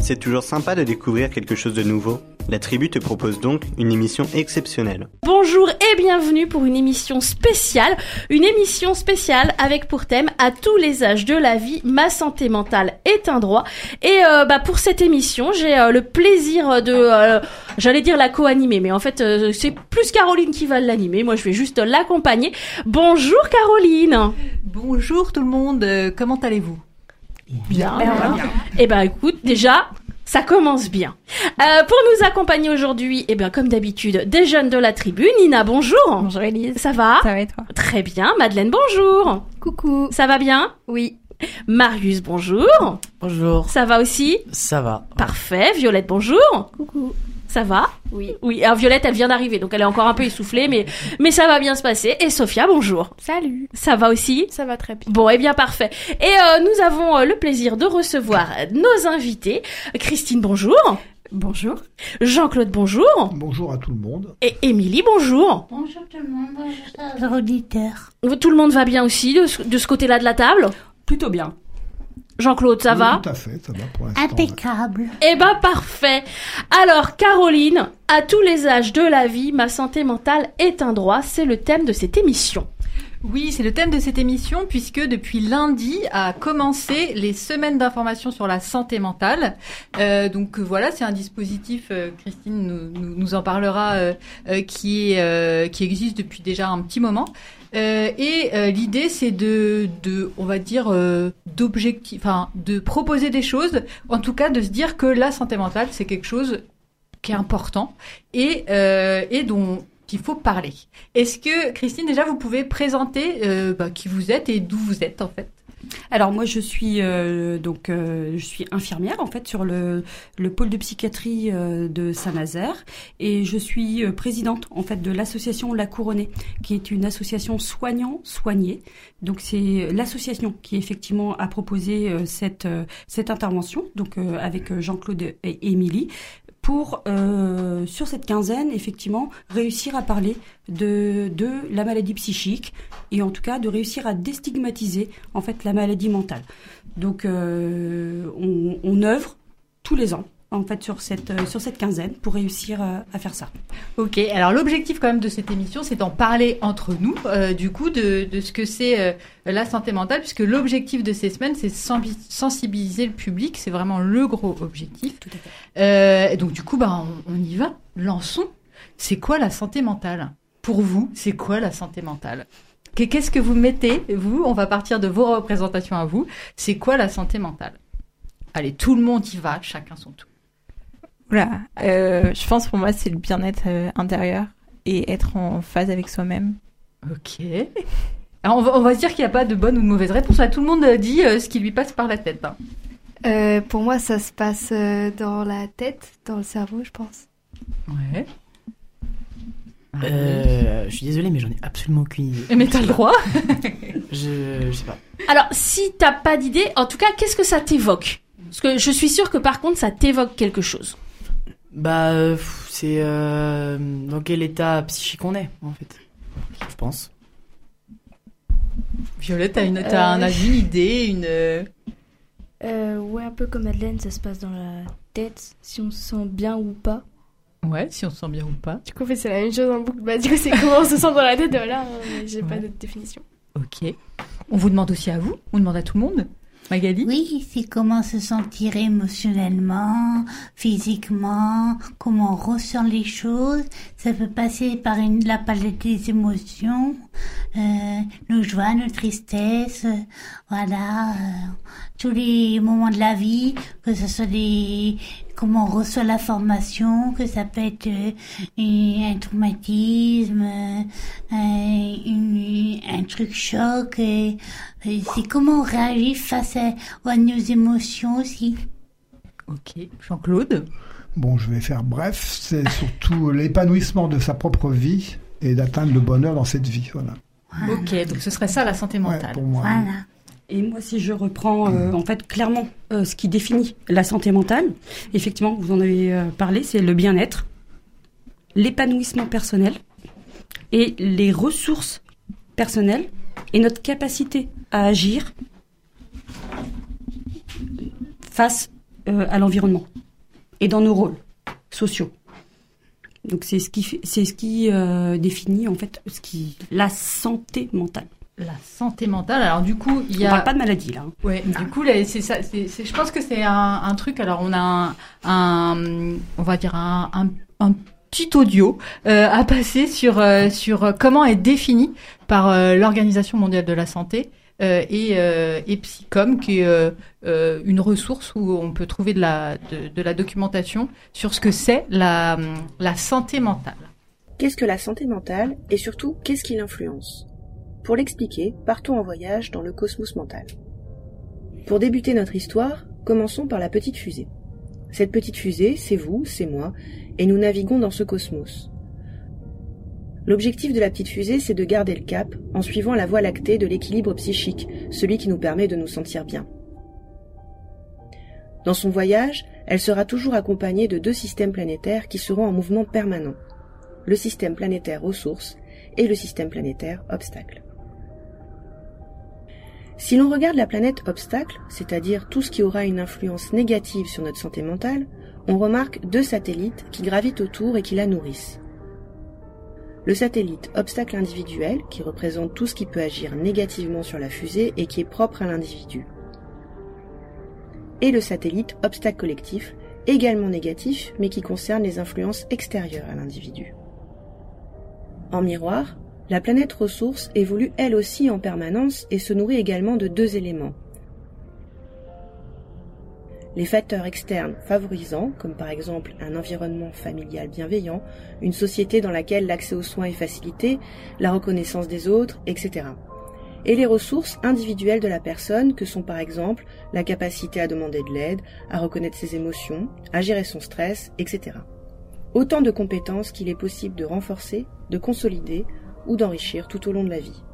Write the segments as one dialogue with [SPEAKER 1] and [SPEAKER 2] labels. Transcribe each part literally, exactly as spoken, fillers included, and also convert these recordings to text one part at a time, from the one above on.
[SPEAKER 1] C'est toujours sympa de découvrir quelque chose de nouveau. La Tribu te propose donc une émission exceptionnelle.
[SPEAKER 2] Bonjour et bienvenue pour une émission spéciale. Une émission spéciale avec pour thème « À tous les âges de la vie, ma santé mentale est un droit ». Et euh, bah pour cette émission, j'ai euh, le plaisir de, euh, j'allais dire la co-animer, mais en fait euh, c'est plus Caroline qui va l'animer. Moi je vais juste l'accompagner. Bonjour Caroline.
[SPEAKER 3] Bonjour tout le monde, comment allez-vous ?
[SPEAKER 2] Bien, bien, bien. bien. Eh ben écoute, déjà, ça commence bien. Euh, pour nous accompagner aujourd'hui, eh bien comme d'habitude, des jeunes de la tribu. Nina, bonjour.
[SPEAKER 4] Bonjour Élise.
[SPEAKER 2] Ça va ?
[SPEAKER 4] Ça va et toi ?
[SPEAKER 2] Très bien. Madeleine, bonjour.
[SPEAKER 4] Coucou.
[SPEAKER 2] Ça va bien ?
[SPEAKER 4] Oui.
[SPEAKER 2] Marius, bonjour.
[SPEAKER 5] Bonjour.
[SPEAKER 2] Ça va aussi ?
[SPEAKER 5] Ça va.
[SPEAKER 2] Parfait. Violette, bonjour.
[SPEAKER 4] Coucou.
[SPEAKER 2] Ça va ?
[SPEAKER 4] Oui.
[SPEAKER 2] Oui. Alors Violette, elle vient d'arriver, donc elle est encore un peu essoufflée, mais mais ça va bien se passer. Et Sophia, bonjour.
[SPEAKER 4] Salut.
[SPEAKER 2] Ça va aussi ?
[SPEAKER 4] Ça va très bien.
[SPEAKER 2] Bon, eh bien parfait. Et euh, nous avons euh, le plaisir de recevoir nos invités. Christine, bonjour.
[SPEAKER 4] Bonjour.
[SPEAKER 2] Jean-Claude, bonjour.
[SPEAKER 6] Bonjour à tout le monde.
[SPEAKER 2] Et Émilie, bonjour.
[SPEAKER 7] Bonjour tout le monde, bonjour aux auditeurs.
[SPEAKER 2] Tout le monde va bien aussi de ce, de ce côté-là de la table ?
[SPEAKER 4] Plutôt bien.
[SPEAKER 2] Jean-Claude, ça
[SPEAKER 6] oui,
[SPEAKER 2] va ?
[SPEAKER 6] Tout à fait, ça va pour l'instant.
[SPEAKER 7] Impeccable.
[SPEAKER 2] Eh ben parfait. Alors Caroline, à tous les âges de la vie, ma santé mentale est un droit, c'est le thème de cette émission.
[SPEAKER 3] Oui, c'est le thème de cette émission puisque depuis lundi a commencé les semaines d'information sur la santé mentale. Euh, donc voilà, c'est un dispositif, euh, Christine nous, nous, nous en parlera, euh, euh, qui, est, euh, qui existe depuis déjà un petit moment. Euh, et euh, l'idée, c'est de, de, on va dire, euh, d'objectif, enfin, de proposer des choses, en tout cas de se dire que la santé mentale, c'est quelque chose qui est important et, euh, et dont il faut parler. Est-ce que, Christine, déjà, vous pouvez présenter euh, bah, qui vous êtes et d'où vous êtes, en fait ?
[SPEAKER 8] Alors moi je suis euh, donc euh, je suis infirmière en fait sur le le pôle de psychiatrie euh, de Saint-Nazaire et je suis euh, présidente en fait de l'association La Couronnée qui est une association soignants soignés. Donc c'est l'association qui effectivement a proposé euh, cette euh, cette intervention donc euh, avec Jean-Claude et Émilie pour, euh, sur cette quinzaine, effectivement, réussir à parler de, de la maladie psychique et en tout cas de réussir à déstigmatiser, en fait, la maladie mentale. Donc, euh, on, on œuvre tous les ans, en fait, sur cette, euh, sur cette quinzaine pour réussir à, à faire ça.
[SPEAKER 3] Ok, alors l'objectif quand même de cette émission, c'est d'en parler entre nous, euh, du coup, de, de ce que c'est euh, la santé mentale, puisque l'objectif de ces semaines, c'est sensibiliser le public, c'est vraiment le gros objectif.
[SPEAKER 8] Tout à fait.
[SPEAKER 3] Euh, et donc du coup, bah, on, on y va, lançons. C'est quoi la santé mentale ? Pour vous, c'est quoi la santé mentale ? Qu'est-ce que vous mettez, vous ? On va partir de vos représentations à vous. C'est quoi la santé mentale ? Allez, tout le monde y va, chacun son tour.
[SPEAKER 4] Oula, euh, je pense pour moi c'est le bien-être euh, intérieur et être en phase avec soi-même.
[SPEAKER 3] Ok. Alors on va, on va se dire qu'il n'y a pas de bonne ou de mauvaise réponse. Là, tout le monde dit euh, ce qui lui passe par la tête. Hein.
[SPEAKER 9] Euh, pour moi, ça se passe euh, dans la tête, dans le cerveau, je pense.
[SPEAKER 3] Ouais.
[SPEAKER 5] Euh, je suis désolée, mais j'en ai absolument aucune idée.
[SPEAKER 3] Mais t'as le droit.
[SPEAKER 5] je, je sais pas.
[SPEAKER 2] Alors, si t'as pas d'idée, en tout cas, qu'est-ce que ça t'évoque ? Parce que je suis sûre que par contre, ça t'évoque quelque chose.
[SPEAKER 5] Bah, euh, c'est euh, dans quel état psychique on est, en fait. Je pense.
[SPEAKER 3] Violette, t'as, une, t'as euh... un avis, une idée, une...
[SPEAKER 10] Euh, ouais, un peu comme Madeleine, ça se passe dans la tête, si on se sent bien ou pas.
[SPEAKER 3] Ouais, si on se sent bien ou pas.
[SPEAKER 9] Du coup, en fait, c'est la même chose en boucle. Bah, du coup, c'est comment on se sent dans la tête, voilà, mais j'ai ouais. pas d'autre définition.
[SPEAKER 3] Ok. On vous demande aussi à vous, on demande à tout le monde. Magali ?
[SPEAKER 7] Oui, c'est comment se sentir émotionnellement, physiquement, comment on ressent les choses. Ça peut passer par une, la palette des émotions, euh, nos joies, nos tristesses, euh, voilà, euh, tous les moments de la vie, que ce soit des, comment on reçoit l'information, que ça peut être euh, un traumatisme, euh, une, un truc choc, et, et c'est comment on réagit face à, à nos émotions aussi.
[SPEAKER 3] Ok, Jean-Claude ?
[SPEAKER 6] Bon, je vais faire bref, c'est surtout l'épanouissement de sa propre vie et d'atteindre le bonheur dans cette vie, voilà.
[SPEAKER 3] Voilà. Ok, donc ce serait ça la santé mentale.
[SPEAKER 6] Ouais, pour moi.
[SPEAKER 7] Voilà.
[SPEAKER 8] Et moi, si je reprends, euh, en fait, clairement, euh, ce qui définit la santé mentale, effectivement, vous en avez euh, parlé, c'est le bien-être, l'épanouissement personnel et les ressources personnelles et notre capacité à agir face euh, à l'environnement et dans nos rôles sociaux. Donc c'est ce qui fait, c'est ce qui euh, définit en fait ce qui la santé mentale.
[SPEAKER 3] La santé mentale. Alors du coup, il y a.
[SPEAKER 8] On parle pas de maladie là. Hein.
[SPEAKER 3] Ouais. Du coup, là, c'est ça. C'est, c'est, je pense que c'est un, un truc. Alors on a un, un on va dire un, un, un petit audio euh, à passer sur euh, sur comment est défini par euh, l'Organisation mondiale de la santé euh, et euh, et Psycom, qui est euh, euh, une ressource où on peut trouver de la de, de la documentation sur ce que c'est la la santé mentale.
[SPEAKER 11] Qu'est-ce que la santé mentale et surtout qu'est-ce qui l'influence ? Pour l'expliquer, partons en voyage dans le cosmos mental. Pour débuter notre histoire, commençons par la petite fusée. Cette petite fusée, c'est vous, c'est moi, et nous naviguons dans ce cosmos. L'objectif de la petite fusée, c'est de garder le cap en suivant la voie lactée de l'équilibre psychique, celui qui nous permet de nous sentir bien. Dans son voyage, elle sera toujours accompagnée de deux systèmes planétaires qui seront en mouvement permanent. Le système planétaire ressources et le système planétaire obstacles. Si l'on regarde la planète obstacle, c'est-à-dire tout ce qui aura une influence négative sur notre santé mentale, on remarque deux satellites qui gravitent autour et qui la nourrissent. Le satellite obstacle individuel, qui représente tout ce qui peut agir négativement sur la fusée et qui est propre à l'individu. Et le satellite obstacle collectif, également négatif, mais qui concerne les influences extérieures à l'individu. En miroir, la planète ressource évolue elle aussi en permanence et se nourrit également de deux éléments. Les facteurs externes favorisants, comme par exemple un environnement familial bienveillant, une société dans laquelle l'accès aux soins est facilité, la reconnaissance des autres, et cetera. Et les ressources individuelles de la personne, que sont par exemple la capacité à demander de l'aide, à reconnaître ses émotions, à gérer son stress, et cetera. Autant de compétences qu'il est possible de renforcer, de consolider ou d'enrichir tout au long de la vie.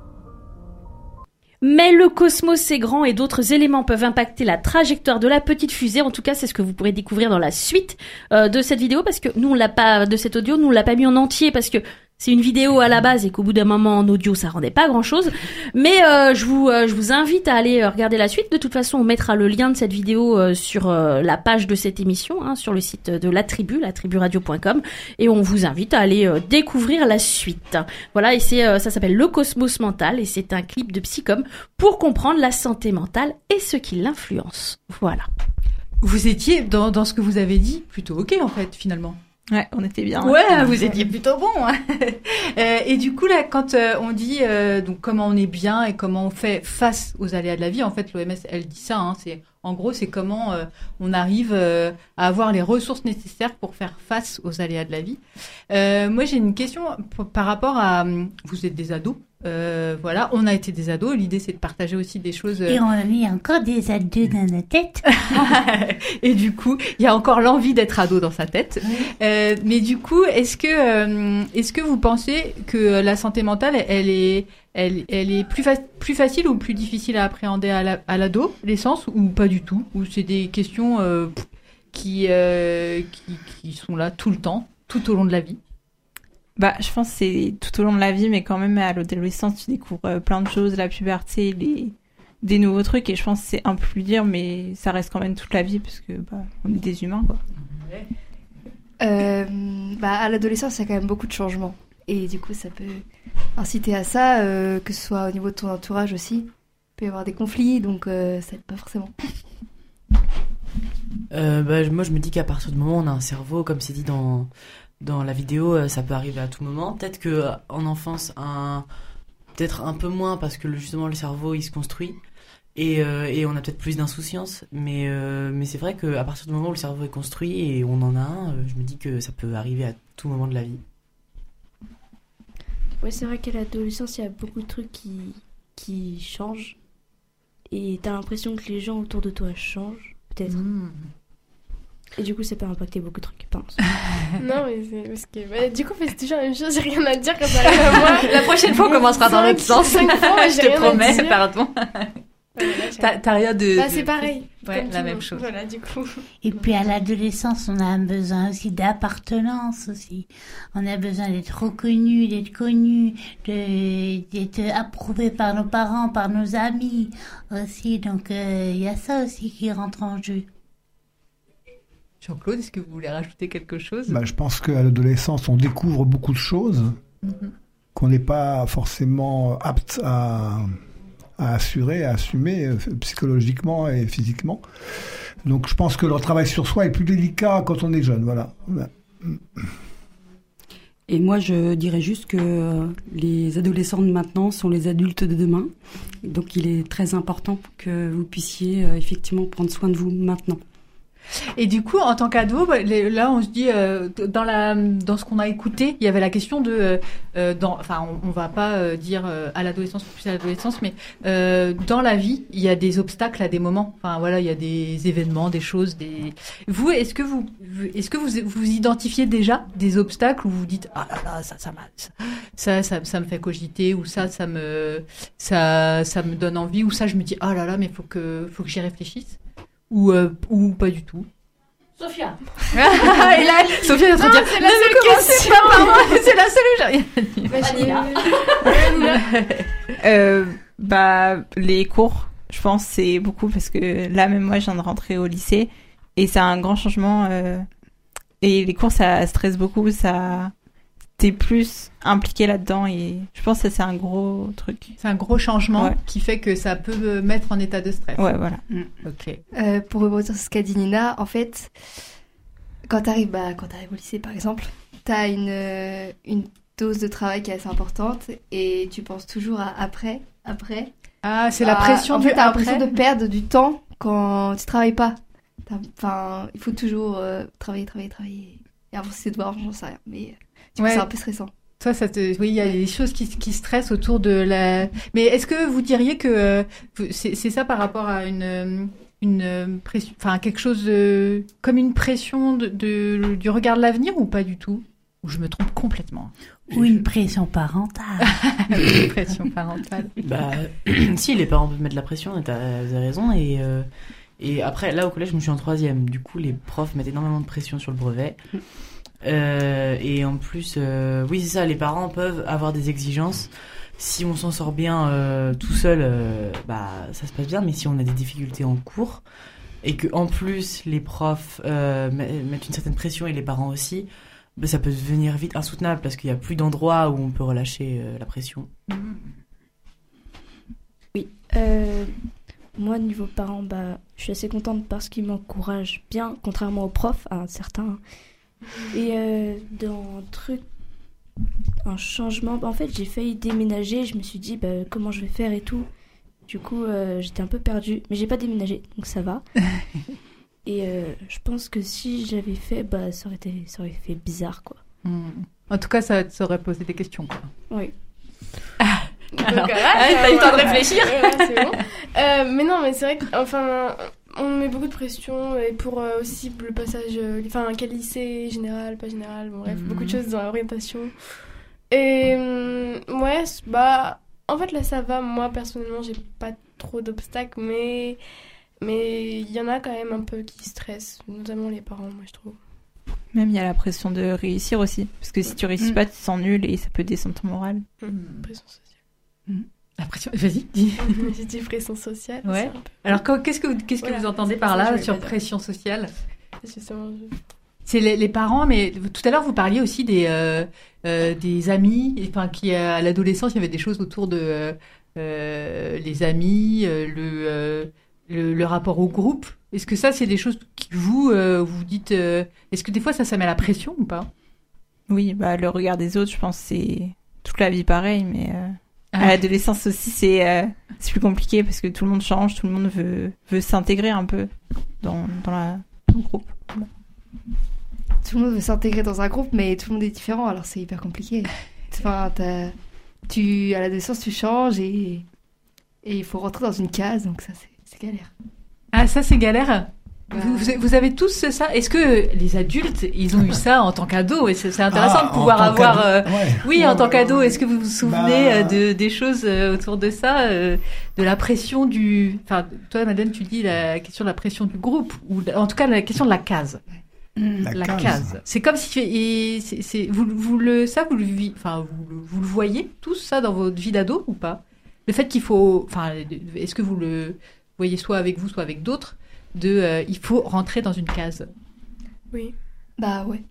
[SPEAKER 2] Mais le cosmos est grand et d'autres éléments peuvent impacter la trajectoire de la petite fusée. En tout cas, c'est ce que vous pourrez découvrir dans la suite euh, de cette vidéo, parce que nous on l'a pas, de cet audio, nous on l'a pas mis en entier parce que c'est une vidéo à la base et qu'au bout d'un moment en audio ça rendait pas grand chose. Mais euh, je vous euh, je vous invite à aller euh, regarder la suite. De toute façon, on mettra le lien de cette vidéo euh, sur euh, la page de cette émission, hein, sur le site de la tribu, la tribu radio point com, et on vous invite à aller euh, découvrir la suite. Voilà, et c'est euh, ça s'appelle Le Cosmos Mental et c'est un clip de Psycom pour comprendre la santé mentale et ce qui l'influence. Voilà.
[SPEAKER 3] Vous étiez dans dans ce que vous avez dit plutôt ok en fait finalement.
[SPEAKER 4] Ouais, on était bien.
[SPEAKER 3] Ouais, hein. Vous étiez plutôt bon. Hein. euh, et du coup là, quand euh, on dit euh, donc comment on est bien et comment on fait face aux aléas de la vie, en fait, l'O M S elle dit ça. Hein, c'est en gros, c'est comment euh, on arrive euh, à avoir les ressources nécessaires pour faire face aux aléas de la vie. Euh, moi, j'ai une question p- par rapport à vous êtes des ados. Euh, voilà, on a été des ados. L'idée, c'est de partager aussi des choses.
[SPEAKER 7] Et on a mis encore des ados dans notre tête.
[SPEAKER 3] Et du coup, il y a encore l'envie d'être ado dans sa tête. Oui. Euh, mais du coup, est-ce que, euh, est-ce que vous pensez que la santé mentale, elle est, elle, elle est plus, fa- plus facile ou plus difficile à appréhender à, la, à l'adolescence ou pas du tout? Ou c'est des questions euh, qui, euh, qui, qui sont là tout le temps, tout au long de la vie?
[SPEAKER 4] Bah, je pense que c'est tout au long de la vie, mais quand même, à l'adolescence, tu découvres euh, plein de choses, la puberté, les... des nouveaux trucs, et je pense que c'est un peu plus dur, mais ça reste quand même toute la vie, parce que bah, on est des humains, quoi.
[SPEAKER 9] Euh, bah, à l'adolescence, il y a quand même beaucoup de changements. Et du coup, ça peut inciter à ça, euh, que ce soit au niveau de ton entourage aussi. Il peut y avoir des conflits, donc euh, ça aide pas forcément.
[SPEAKER 5] Euh, bah, moi, je me dis qu'à partir du moment où on a un cerveau, comme c'est dit dans... Dans la vidéo, ça peut arriver à tout moment. Peut-être que en enfance, un, peut-être un peu moins parce que justement le cerveau il se construit et, euh, et on a peut-être plus d'insouciance. Mais euh, mais c'est vrai que à partir du moment où le cerveau est construit et on en a un, je me dis que ça peut arriver à tout moment de la vie.
[SPEAKER 10] Ouais, c'est vrai qu'à l'adolescence, il y a beaucoup de trucs qui qui changent et t'as l'impression que les gens autour de toi changent, peut-être. Mmh. Et du coup, ça peut impacter beaucoup de trucs, je pense.
[SPEAKER 12] Non, mais c'est parce que bah, du coup, c'est toujours la même chose. J'ai rien à dire quand ça arrive à moi.
[SPEAKER 3] La prochaine fois, on commencera dans l'autre sens.
[SPEAKER 12] Cinq fois,
[SPEAKER 3] je te promets, pardon.
[SPEAKER 12] Voilà,
[SPEAKER 3] t'as, t'as rien de.
[SPEAKER 12] Bah, c'est pareil.
[SPEAKER 3] Ouais, la même chose.
[SPEAKER 12] Voilà, du coup.
[SPEAKER 7] Et puis à l'adolescence, on a un besoin aussi d'appartenance aussi. On a besoin d'être reconnu, d'être connu, de, d'être approuvé par nos parents, par nos amis aussi. Donc, il euh, y a ça aussi qui rentre en jeu.
[SPEAKER 3] Jean-Claude, est-ce que vous voulez rajouter quelque chose?
[SPEAKER 6] Bah, je pense qu'à l'adolescence, on découvre beaucoup de choses mm-hmm. qu'on n'est pas forcément apte à, à assurer, à assumer euh, psychologiquement et physiquement. Donc je pense que le travail sur soi est plus délicat quand on est jeune. Voilà.
[SPEAKER 8] Et moi, je dirais juste que les adolescents de maintenant sont les adultes de demain. Donc, il est très important que vous puissiez euh, effectivement prendre soin de vous maintenant.
[SPEAKER 3] Et du coup, en tant qu'ado, là, on se dit, euh, dans la, dans ce qu'on a écouté, il y avait la question de, euh, dans, enfin, on, on va pas euh, dire euh, à l'adolescence plus à l'adolescence, mais euh, dans la vie, il y a des obstacles à des moments. Enfin, voilà, il y a des événements, des choses, des. Vous, est-ce que vous, est-ce que vous, vous identifiez déjà des obstacles où vous dites, ah là là, ça, ça m'a, ça, ça, ça me fait cogiter, ou ça, ça me, ça, ça me donne envie, ou ça, je me dis, ah là là, mais faut que, faut que j'y réfléchisse. Ou, euh, ou pas du tout.
[SPEAKER 2] Sophia.
[SPEAKER 3] Et là, Sophia est en train de dire,
[SPEAKER 12] c'est la seule question.
[SPEAKER 3] Pas par moi, c'est la seule où j'ai rien dit.
[SPEAKER 4] euh, bah, les cours, je pense, c'est beaucoup parce que là, même moi, je viens de rentrer au lycée et c'est un grand changement. Euh, et les cours, ça stresse beaucoup, ça. T'es plus impliqué là-dedans et je pense que ça, c'est un gros truc.
[SPEAKER 3] C'est un gros changement
[SPEAKER 4] ouais.
[SPEAKER 3] qui fait que ça peut mettre en état de stress.
[SPEAKER 4] Ouais, voilà.
[SPEAKER 3] Mm. Ok.
[SPEAKER 9] Euh, pour rebondir sur ce qu'a dit Nina, en fait, quand t'arrives, bah, quand t'arrives au lycée, par exemple, t'as une, euh, une dose de travail qui est assez importante et tu penses toujours à après, après.
[SPEAKER 3] Ah, c'est la pression
[SPEAKER 9] en
[SPEAKER 3] du
[SPEAKER 9] fait, t'as
[SPEAKER 3] après.
[SPEAKER 9] l'impression de perdre du temps quand tu travailles pas. Enfin, il faut toujours euh, travailler, travailler, travailler. Et avancer ses devoirs, j'en sais rien, mais... Du coup, ouais. C'est un peu stressant.
[SPEAKER 3] Toi, ça te... Oui, il y a des choses qui, qui stressent autour de la... Mais est-ce que vous diriez que euh, c'est, c'est ça par rapport à une, une pression... Enfin, quelque chose de... comme une pression de, de, du regard de l'avenir ou pas du tout? Ou je me trompe complètement?
[SPEAKER 7] Ou une pression parentale.
[SPEAKER 3] Une pression parentale.
[SPEAKER 5] Bah, si, les parents peuvent mettre la pression, t'as, t'as raison. Et, euh, et après, là, au collège, je me suis en troisième. Du coup, les profs mettent énormément de pression sur le brevet. Euh, et en plus, euh, oui, c'est ça, les parents peuvent avoir des exigences. Si on s'en sort bien euh, tout seul, euh, bah, ça se passe bien. Mais si on a des difficultés en cours et que en plus les profs euh, mettent une certaine pression et les parents aussi, bah, ça peut devenir vite insoutenable parce qu'il y a plus d'endroits où on peut relâcher euh, la pression.
[SPEAKER 10] Oui. Euh, moi, niveau parents, bah, je suis assez contente parce qu'ils m'encouragent bien, contrairement aux profs, à un certain. Et euh, dans un truc, un changement, bah, en fait j'ai failli déménager, je me suis dit bah, comment je vais faire et tout. Du coup euh, j'étais un peu perdue, mais j'ai pas déménagé donc ça va. Et euh, je pense que si j'avais fait, bah, ça, aurait été, ça aurait fait bizarre quoi.
[SPEAKER 3] Mmh. En tout cas ça t'aurait posé des questions quoi.
[SPEAKER 10] Oui.
[SPEAKER 2] Ah. Alors, donc, ah, t'as eu le temps de réfléchir.
[SPEAKER 12] Ouais, c'est bon. euh, mais non mais c'est vrai que enfin... On met beaucoup de pression et pour euh, aussi le passage, euh, enfin quel lycée, général, pas général, bon, bref, mmh. beaucoup de choses dans l'orientation. Et euh, ouais, bah en fait là ça va, moi personnellement j'ai pas trop d'obstacles, mais mais il y en a quand même un peu qui stressent, notamment les parents, moi je trouve.
[SPEAKER 4] Même il y a la pression de réussir aussi, parce que si tu réussis mmh. pas, tu te sens nul et ça peut descendre ton moral.
[SPEAKER 12] Mmh. Pression sociale.
[SPEAKER 3] Mmh. La pression... Vas-y, dis.
[SPEAKER 12] J'ai dit pression sociale.
[SPEAKER 3] Ouais. Peu... Alors, qu'est-ce que vous, qu'est-ce voilà, que vous entendez par là sur pression sociale?
[SPEAKER 12] Justement, je...
[SPEAKER 3] C'est les, les parents, mais tout à l'heure, vous parliez aussi des, euh, euh, des amis. Enfin, qui, à l'adolescence, il y avait des choses autour de euh, les amis, euh, le, euh, le, le rapport au groupe. Est-ce que ça, c'est des choses qui vous, euh, vous dites... Euh, est-ce que des fois, ça, ça met la pression ou pas?
[SPEAKER 4] Oui, bah, le regard des autres, je pense, c'est toute la vie pareil, mais... Euh... À l'adolescence aussi, c'est, euh, c'est plus compliqué parce que tout le monde change, tout le monde veut, veut s'intégrer un peu dans, dans, la, dans le groupe.
[SPEAKER 9] Tout le monde veut s'intégrer dans un groupe, mais tout le monde est différent, alors c'est hyper compliqué. Enfin, t'as, tu, à l'adolescence, tu changes et, et il faut rentrer dans une case, donc ça, c'est, c'est galère.
[SPEAKER 3] Ah, ça, c'est galère? Vous, vous avez tous ça? Est-ce que les adultes, ils ont eu ça en tant qu'ados? Et c'est, c'est intéressant ah, de pouvoir avoir... Euh... Ouais. Oui, ouais, en tant qu'ado, est-ce que vous vous souvenez bah... de, des choses autour de ça, euh, de la pression du... Enfin, toi, Madeleine, tu dis la question de la pression du groupe, ou en tout cas la question de la case.
[SPEAKER 6] La,
[SPEAKER 3] la
[SPEAKER 6] case.
[SPEAKER 3] case. C'est comme si... Et c'est, c'est, vous, vous le, ça, vous le, enfin, vous, vous le voyez, tous, ça, dans votre vie d'ado, ou pas? Le fait qu'il faut... Enfin, est-ce que vous le voyez soit avec vous, soit avec d'autres de euh, il faut rentrer dans une case?
[SPEAKER 12] Oui.
[SPEAKER 9] Bah ouais.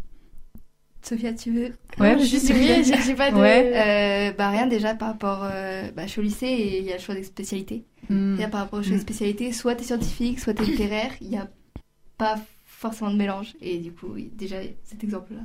[SPEAKER 9] Sophia, tu veux?
[SPEAKER 12] Ouais, je suis j'ai, j'ai pas de...
[SPEAKER 9] Ouais. Euh, bah rien, déjà par rapport... Euh, bah, je suis au lycée et il y a le choix des spécialités. Mm. Et par rapport au choix des spécialités, soit t'es scientifique, soit t'es littéraire, il n'y a pas forcément de mélange. Et du coup, oui, déjà, cet exemple-là.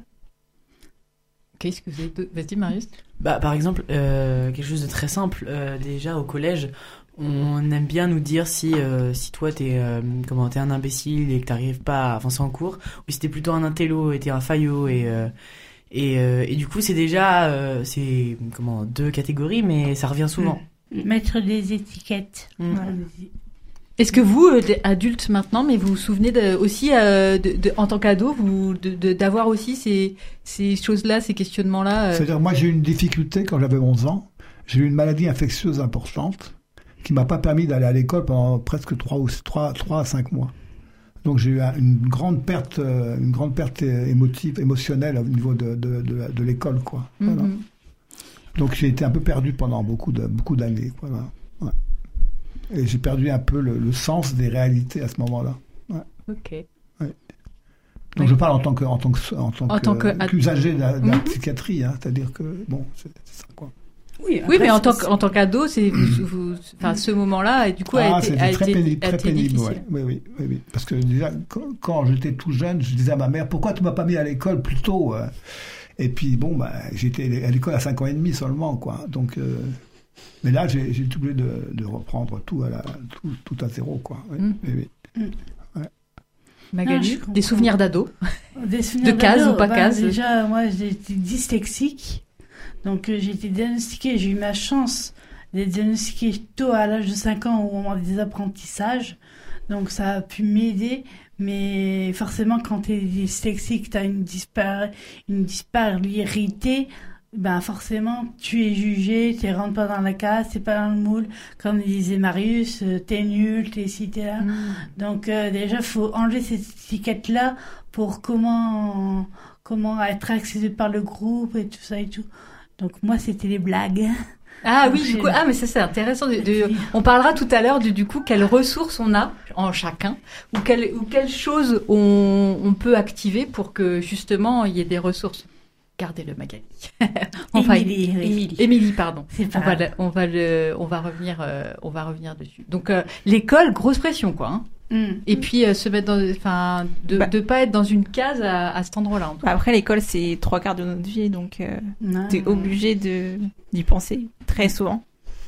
[SPEAKER 3] Qu'est-ce que vous avez... Vas-y, Marius.
[SPEAKER 5] Bah, par exemple, euh, quelque chose de très simple. Euh, déjà, au collège, on aime bien nous dire si, euh, si toi, t'es, euh, comment, t'es un imbécile et que t'arrives pas à avancer en cours, ou si t'es plutôt un intello et t'es un faillot. Et, euh, et, euh, et du coup, c'est déjà euh, c'est, comment, deux catégories, mais ça revient souvent.
[SPEAKER 7] Mmh. Mettre des étiquettes.
[SPEAKER 5] Mmh.
[SPEAKER 7] Voilà.
[SPEAKER 3] Est-ce que vous, euh, adultes maintenant, mais vous vous souvenez de, aussi, euh, de, de, en tant qu'ado, vous, de, de, d'avoir aussi ces, ces choses-là, ces questionnements-là euh...
[SPEAKER 6] C'est-à-dire, moi, j'ai eu une difficulté quand j'avais onze ans. J'ai eu une maladie infectieuse importante qui m'a pas permis d'aller à l'école pendant presque trois ou trois, trois à cinq mois. Donc, j'ai eu une grande perte, une grande perte émotive, émotionnelle au niveau de, de, de, de l'école, quoi. Voilà. Mm-hmm. Donc, j'ai été un peu perdu pendant beaucoup de, beaucoup d'années, quoi. Voilà. Ouais. Et j'ai perdu un peu le, le sens des réalités à ce moment-là. Ouais.
[SPEAKER 3] Ok.
[SPEAKER 6] Ouais. Donc
[SPEAKER 3] oui.
[SPEAKER 6] je parle en tant que en tant que en tant,
[SPEAKER 3] en
[SPEAKER 6] que,
[SPEAKER 3] tant que
[SPEAKER 6] qu'usager de la, de la
[SPEAKER 3] mm-hmm.
[SPEAKER 6] psychiatrie, hein, c'est-à-dire que bon, c'est, c'est ça quoi.
[SPEAKER 3] Oui, après, oui, mais en tant que, en tant qu'ado, c'est vous, vous, enfin ce moment-là, du coup,
[SPEAKER 6] ah,
[SPEAKER 3] a été, a
[SPEAKER 6] très
[SPEAKER 3] été,
[SPEAKER 6] pénible,
[SPEAKER 3] a
[SPEAKER 6] très
[SPEAKER 3] été
[SPEAKER 6] pénible,
[SPEAKER 3] difficile.
[SPEAKER 6] ouais. Oui, oui, oui, oui, parce que déjà quand, quand j'étais tout jeune, je disais à ma mère, pourquoi tu m'as pas mis à l'école plus tôt? Et puis bon, bah j'étais à l'école à cinq ans et demi seulement, quoi. Donc euh, mais là, j'ai, j'ai été obligé de, de reprendre tout à, la, tout, tout à zéro, quoi. Oui, mm. oui, oui. Mm.
[SPEAKER 3] Ouais. Magali, ah, des souvenirs d'ado, des souvenirs de cases ou pas
[SPEAKER 7] bah,
[SPEAKER 3] cases.
[SPEAKER 7] Déjà, moi, j'étais dyslexique, donc euh, j'ai été diagnostiquée. J'ai eu ma chance d'être diagnostiquée tôt à l'âge de cinq ans au moment des apprentissages, donc ça a pu m'aider. Mais forcément, quand t'es dyslexique, t'as une dispar, une disparité. Ben forcément, tu es jugé, tu rentres pas dans la case, t'es pas dans le moule. Comme disait Marius, t'es nul, t'es ci, t'es là. Mmh. Donc euh, déjà, faut enlever cette étiquette-là pour comment comment être accepté par le groupe et tout ça et tout. Donc moi, c'était les blagues.
[SPEAKER 3] Ah oui, du coup, ah mais ça c'est intéressant. De, de, on parlera tout à l'heure du, du coup quelles ressources on a en chacun ou quelles ou quelles choses on, on peut activer pour que justement il y ait des ressources. Gardez-le, Magali. Enfin,
[SPEAKER 7] Émilie,
[SPEAKER 3] Émilie. Émilie, pardon. On va, le, on va le, on va revenir, euh, on va revenir dessus. Donc euh, l'école, grosse pression, quoi. Hein. Mm. Et puis euh, se mettre dans, enfin, de, bah, de pas être dans une case à, à cet endroit-là.
[SPEAKER 4] Bah après, l'école, c'est trois quarts de notre vie, donc euh, ah. t'es obligé de d'y penser très souvent.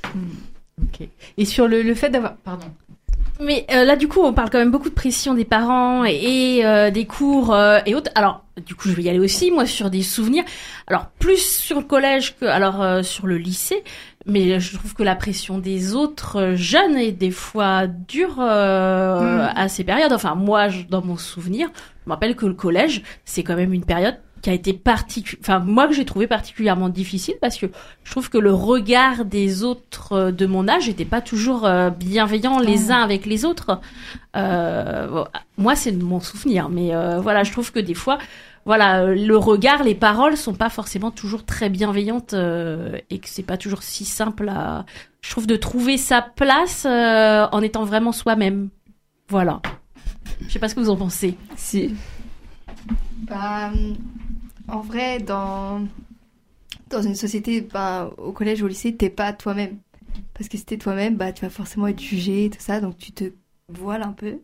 [SPEAKER 3] Mm. Ok. Et sur le, le fait d'avoir, pardon.
[SPEAKER 2] Mais euh, là, du coup, on parle quand même beaucoup de pression des parents et, et euh, des cours euh, et autres. Alors, du coup, je vais y aller aussi, moi, sur des souvenirs. Alors, plus sur le collège que alors euh, sur le lycée. Mais je trouve que la pression des autres jeunes est des fois dure euh, mmh. à ces périodes. Enfin, moi, je, dans mon souvenir, je me rappelle que le collège, c'est quand même une période qui a été particu... enfin moi que j'ai trouvé particulièrement difficile parce que je trouve que le regard des autres de mon âge n'était pas toujours bienveillant les uns avec les autres. Euh, bon, moi c'est mon souvenir, mais euh, voilà, je trouve que des fois, voilà, le regard, les paroles sont pas forcément toujours très bienveillantes euh, et que c'est pas toujours si simple à, je trouve, de trouver sa place euh, en étant vraiment soi-même. Voilà. Je sais pas ce que vous en pensez.
[SPEAKER 4] Si.
[SPEAKER 9] Bah, en vrai, dans, dans une société, bah, au collège, au lycée, t'es pas toi-même. Parce que si t'es toi-même, bah, tu vas forcément être jugé, tout ça, donc tu te voiles un peu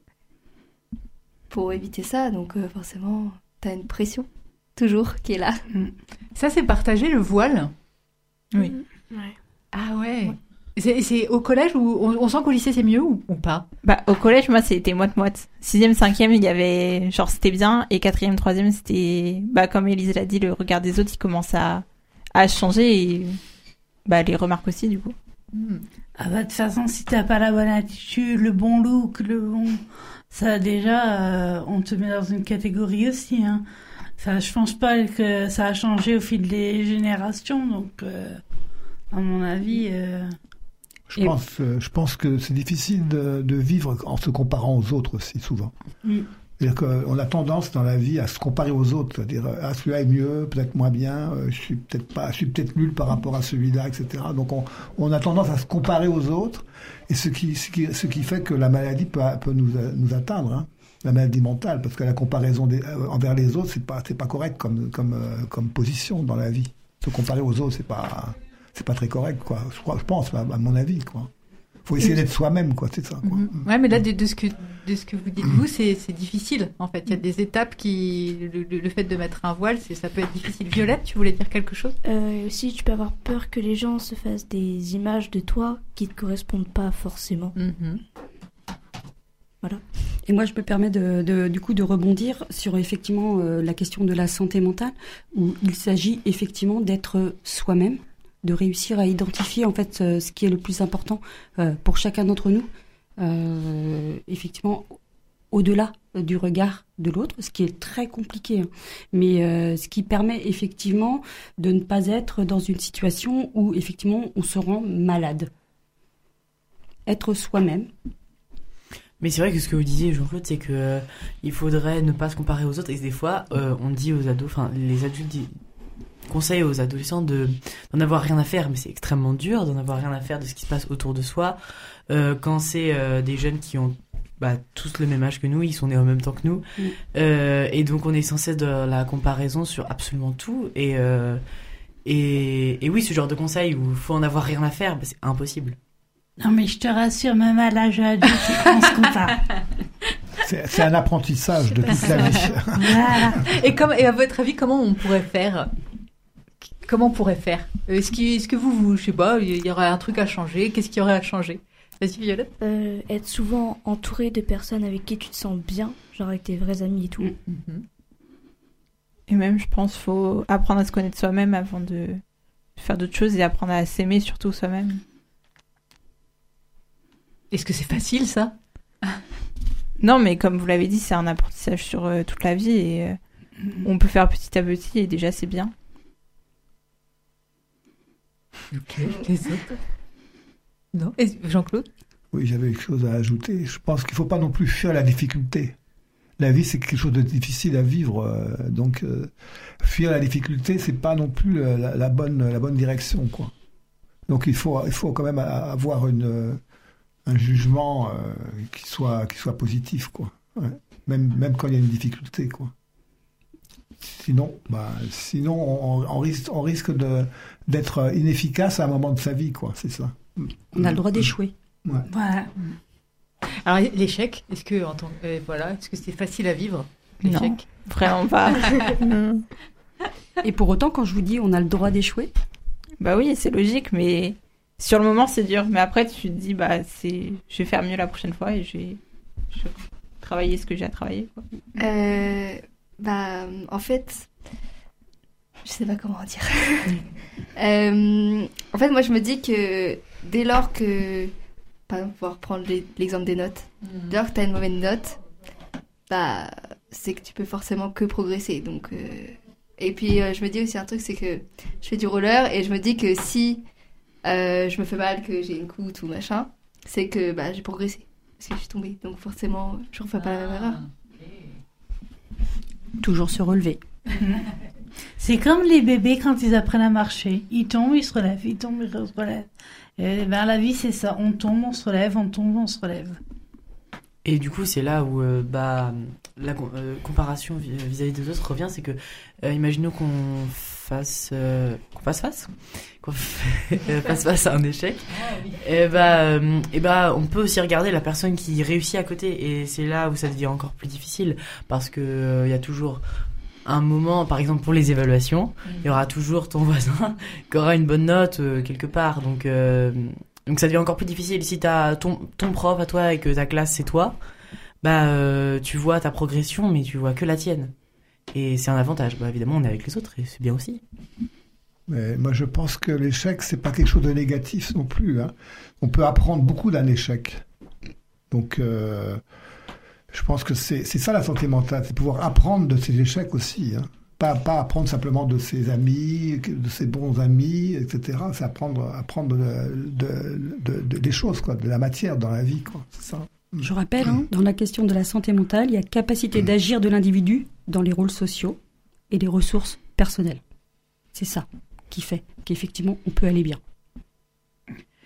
[SPEAKER 9] pour éviter ça. Donc euh, forcément, t'as une pression, toujours, qui est là.
[SPEAKER 3] Ça, c'est partagé, le voile?
[SPEAKER 4] Oui.
[SPEAKER 9] Mmh. Ouais.
[SPEAKER 3] Ah ouais, ouais. C'est, c'est au collège ou on, on sent qu'au lycée c'est mieux ou, ou pas?
[SPEAKER 4] Bah au collège moi c'était moite-moite. Sixième, cinquième il y avait genre c'était bien et quatrième, troisième c'était bah comme Élise l'a dit le regard des autres il commence à à changer et bah les remarques aussi du coup.
[SPEAKER 7] Mmh. Ah bah de toute façon si t'as pas la bonne attitude, le bon look, le bon ça déjà euh, on te met dans une catégorie aussi hein. Ça je pense pas que ça a changé au fil des générations donc euh, à mon avis. Euh...
[SPEAKER 6] Je, et... pense, euh, je pense que c'est difficile de, de vivre en se comparant aux autres aussi, souvent. Mm. C'est-à-dire qu'on a tendance dans la vie à se comparer aux autres. C'est-à-dire, ah, celui-là est mieux, peut-être moins bien, euh, je suis peut-être pas, je suis peut-être nul par rapport à celui-là, et cetera. Donc on, on a tendance à se comparer aux autres, et ce qui, ce qui, ce qui fait que la maladie peut, peut nous, nous atteindre. Hein. la maladie mentale, parce que la comparaison des, euh, envers les autres, c'est pas, c'est pas correct comme, comme, euh, comme position dans la vie. Se comparer aux autres, c'est pas, c'est pas très correct, quoi. Je crois, je pense, à, à mon avis, quoi. Faut essayer d'être soi-même, quoi, c'est ça, quoi.
[SPEAKER 3] Mm-hmm. Ouais, mais là, de, de ce que, de ce que vous dites, vous, c'est, c'est difficile, en fait. Il y a des étapes qui, le, le, le fait de mettre un voile, c'est, ça peut être difficile. Violette, tu voulais dire quelque chose?
[SPEAKER 10] Euh, aussi, tu peux avoir peur que les gens se fassent des images de toi qui te correspondent pas forcément.
[SPEAKER 3] Mm-hmm.
[SPEAKER 8] Voilà. Et moi, je me permets de, de, du coup de rebondir sur effectivement euh, la question de la santé mentale, où il s'agit effectivement d'être soi-même, de réussir à identifier en fait euh, ce qui est le plus important euh, pour chacun d'entre nous, euh, effectivement au-delà du regard de l'autre, ce qui est très compliqué, hein. mais euh, ce qui permet effectivement de ne pas être dans une situation où effectivement on se rend malade. Être soi-même.
[SPEAKER 5] Mais c'est vrai que ce que vous disiez, Jean-Claude, c'est que euh, il faudrait ne pas se comparer aux autres. Et des fois, euh, on dit aux ados, enfin, les adultes disent, conseillent aux adolescents de d'en avoir rien à faire, mais c'est extrêmement dur d'en avoir rien à faire de ce qui se passe autour de soi. Euh, quand c'est euh, des jeunes qui ont bah, tous le même âge que nous, ils sont nés en même temps que nous, mmh. euh, et donc on est sans cesse de la comparaison sur absolument tout. Et euh, et, et oui, ce genre de conseil où il faut en avoir rien à faire, bah, c'est impossible.
[SPEAKER 7] Non, mais je te rassure, même à l'âge adulte, on se compare.
[SPEAKER 6] C'est, c'est un apprentissage de toute la vie.
[SPEAKER 3] Voilà. Et, comme, et à votre avis, comment on pourrait faire? Comment on pourrait faire? Est-ce, qu'il, est-ce que vous, vous, je sais pas, il y aurait un truc à changer? Qu'est-ce qu'il y aurait à changer? Vas-y, Violette.
[SPEAKER 10] Euh, être souvent entouré de personnes avec qui tu te sens bien, genre avec tes vrais amis et tout.
[SPEAKER 3] Mm-hmm.
[SPEAKER 4] Et même, je pense, faut apprendre à se connaître soi-même avant de faire d'autres choses et apprendre à s'aimer surtout soi-même.
[SPEAKER 3] Est-ce que c'est facile, ça?
[SPEAKER 4] Non, mais comme vous l'avez dit, c'est un apprentissage sur euh, toute la vie et euh, on peut faire petit à petit et déjà, c'est bien.
[SPEAKER 3] Ok, les autres? Non. Et Jean-Claude?
[SPEAKER 6] Oui, j'avais quelque chose à ajouter. Je pense qu'il ne faut pas non plus fuir la difficulté. La vie, c'est quelque chose de difficile à vivre. Euh, donc, euh, fuir la difficulté, c'est pas non plus la, la, bonne, la bonne direction, quoi. Donc, il faut, il faut quand même avoir une... un jugement euh, qui soit qui soit positif, quoi. Ouais. Même même quand il y a une difficulté, quoi. Sinon, bah sinon on, on risque on risque de d'être inefficace à un moment de sa vie, quoi. C'est ça.
[SPEAKER 8] On a le droit d'échouer.
[SPEAKER 6] Ouais.
[SPEAKER 3] Voilà. Alors l'échec, est-ce que en tant, euh, voilà, est-ce que c'est facile à vivre, l'échec?
[SPEAKER 4] Non, vraiment pas.
[SPEAKER 8] Et pour autant, quand je vous dis on a le droit d'échouer,
[SPEAKER 4] bah oui, c'est logique, mais sur le moment, c'est dur, mais après, tu te dis, bah, c'est, je vais faire mieux la prochaine fois et je vais, je vais travailler ce que j'ai à travailler, quoi.
[SPEAKER 9] Euh, bah, en fait, je sais pas comment dire. euh, en fait, moi, je me dis que dès lors que, par exemple, pour reprendre l'exemple des notes, mmh. dès lors que t'as une mauvaise note, bah, c'est que tu peux forcément que progresser. Donc, euh... et puis, euh, je me dis aussi un truc, c'est que je fais du roller et je me dis que si Euh, je me fais mal, que j'ai une croûte ou machin, c'est que bah, j'ai progressé, parce que je suis tombée. Donc forcément, je ne refais pas la même erreur.
[SPEAKER 8] Toujours se relever.
[SPEAKER 7] C'est comme les bébés quand ils apprennent à marcher. Ils tombent, ils se relèvent, ils tombent, ils se relèvent. Et ben, la vie, c'est ça. On tombe, on se relève, on tombe, on se relève.
[SPEAKER 5] Et du coup, c'est là où euh, bah, la euh, comparaison vis-à-vis des autres revient, c'est que, euh, imaginons qu'on fasse, euh, qu'on fasse face, qu'on fasse face à un échec, et bah, euh, et bah, on peut aussi regarder la personne qui réussit à côté, et c'est là où ça devient encore plus difficile, parce que il euh, y a toujours un moment, par exemple pour les évaluations, il y aura toujours ton voisin qui aura une bonne note euh, quelque part, donc. Euh, Donc ça devient encore plus difficile. Si t'as ton, ton prof à toi et que ta classe c'est toi, bah euh, tu vois ta progression mais tu vois que la tienne. Et c'est un avantage. Bah évidemment on est avec les autres et c'est bien aussi.
[SPEAKER 6] Mais moi je pense que l'échec c'est pas quelque chose de négatif non plus, hein. On peut apprendre beaucoup d'un échec. Donc euh, je pense que c'est, c'est ça la santé mentale, c'est pouvoir apprendre de ses échecs aussi, hein. Pas, pas apprendre simplement de ses amis, de ses bons amis, et cetera. C'est apprendre, apprendre de, de, de, de, des choses, quoi, de la matière dans la vie, quoi. C'est ça.
[SPEAKER 8] Je rappelle, hein, dans la question de la santé mentale, il y a capacité d'agir de l'individu dans les rôles sociaux et les ressources personnelles. C'est ça qui fait qu'effectivement, on peut aller bien.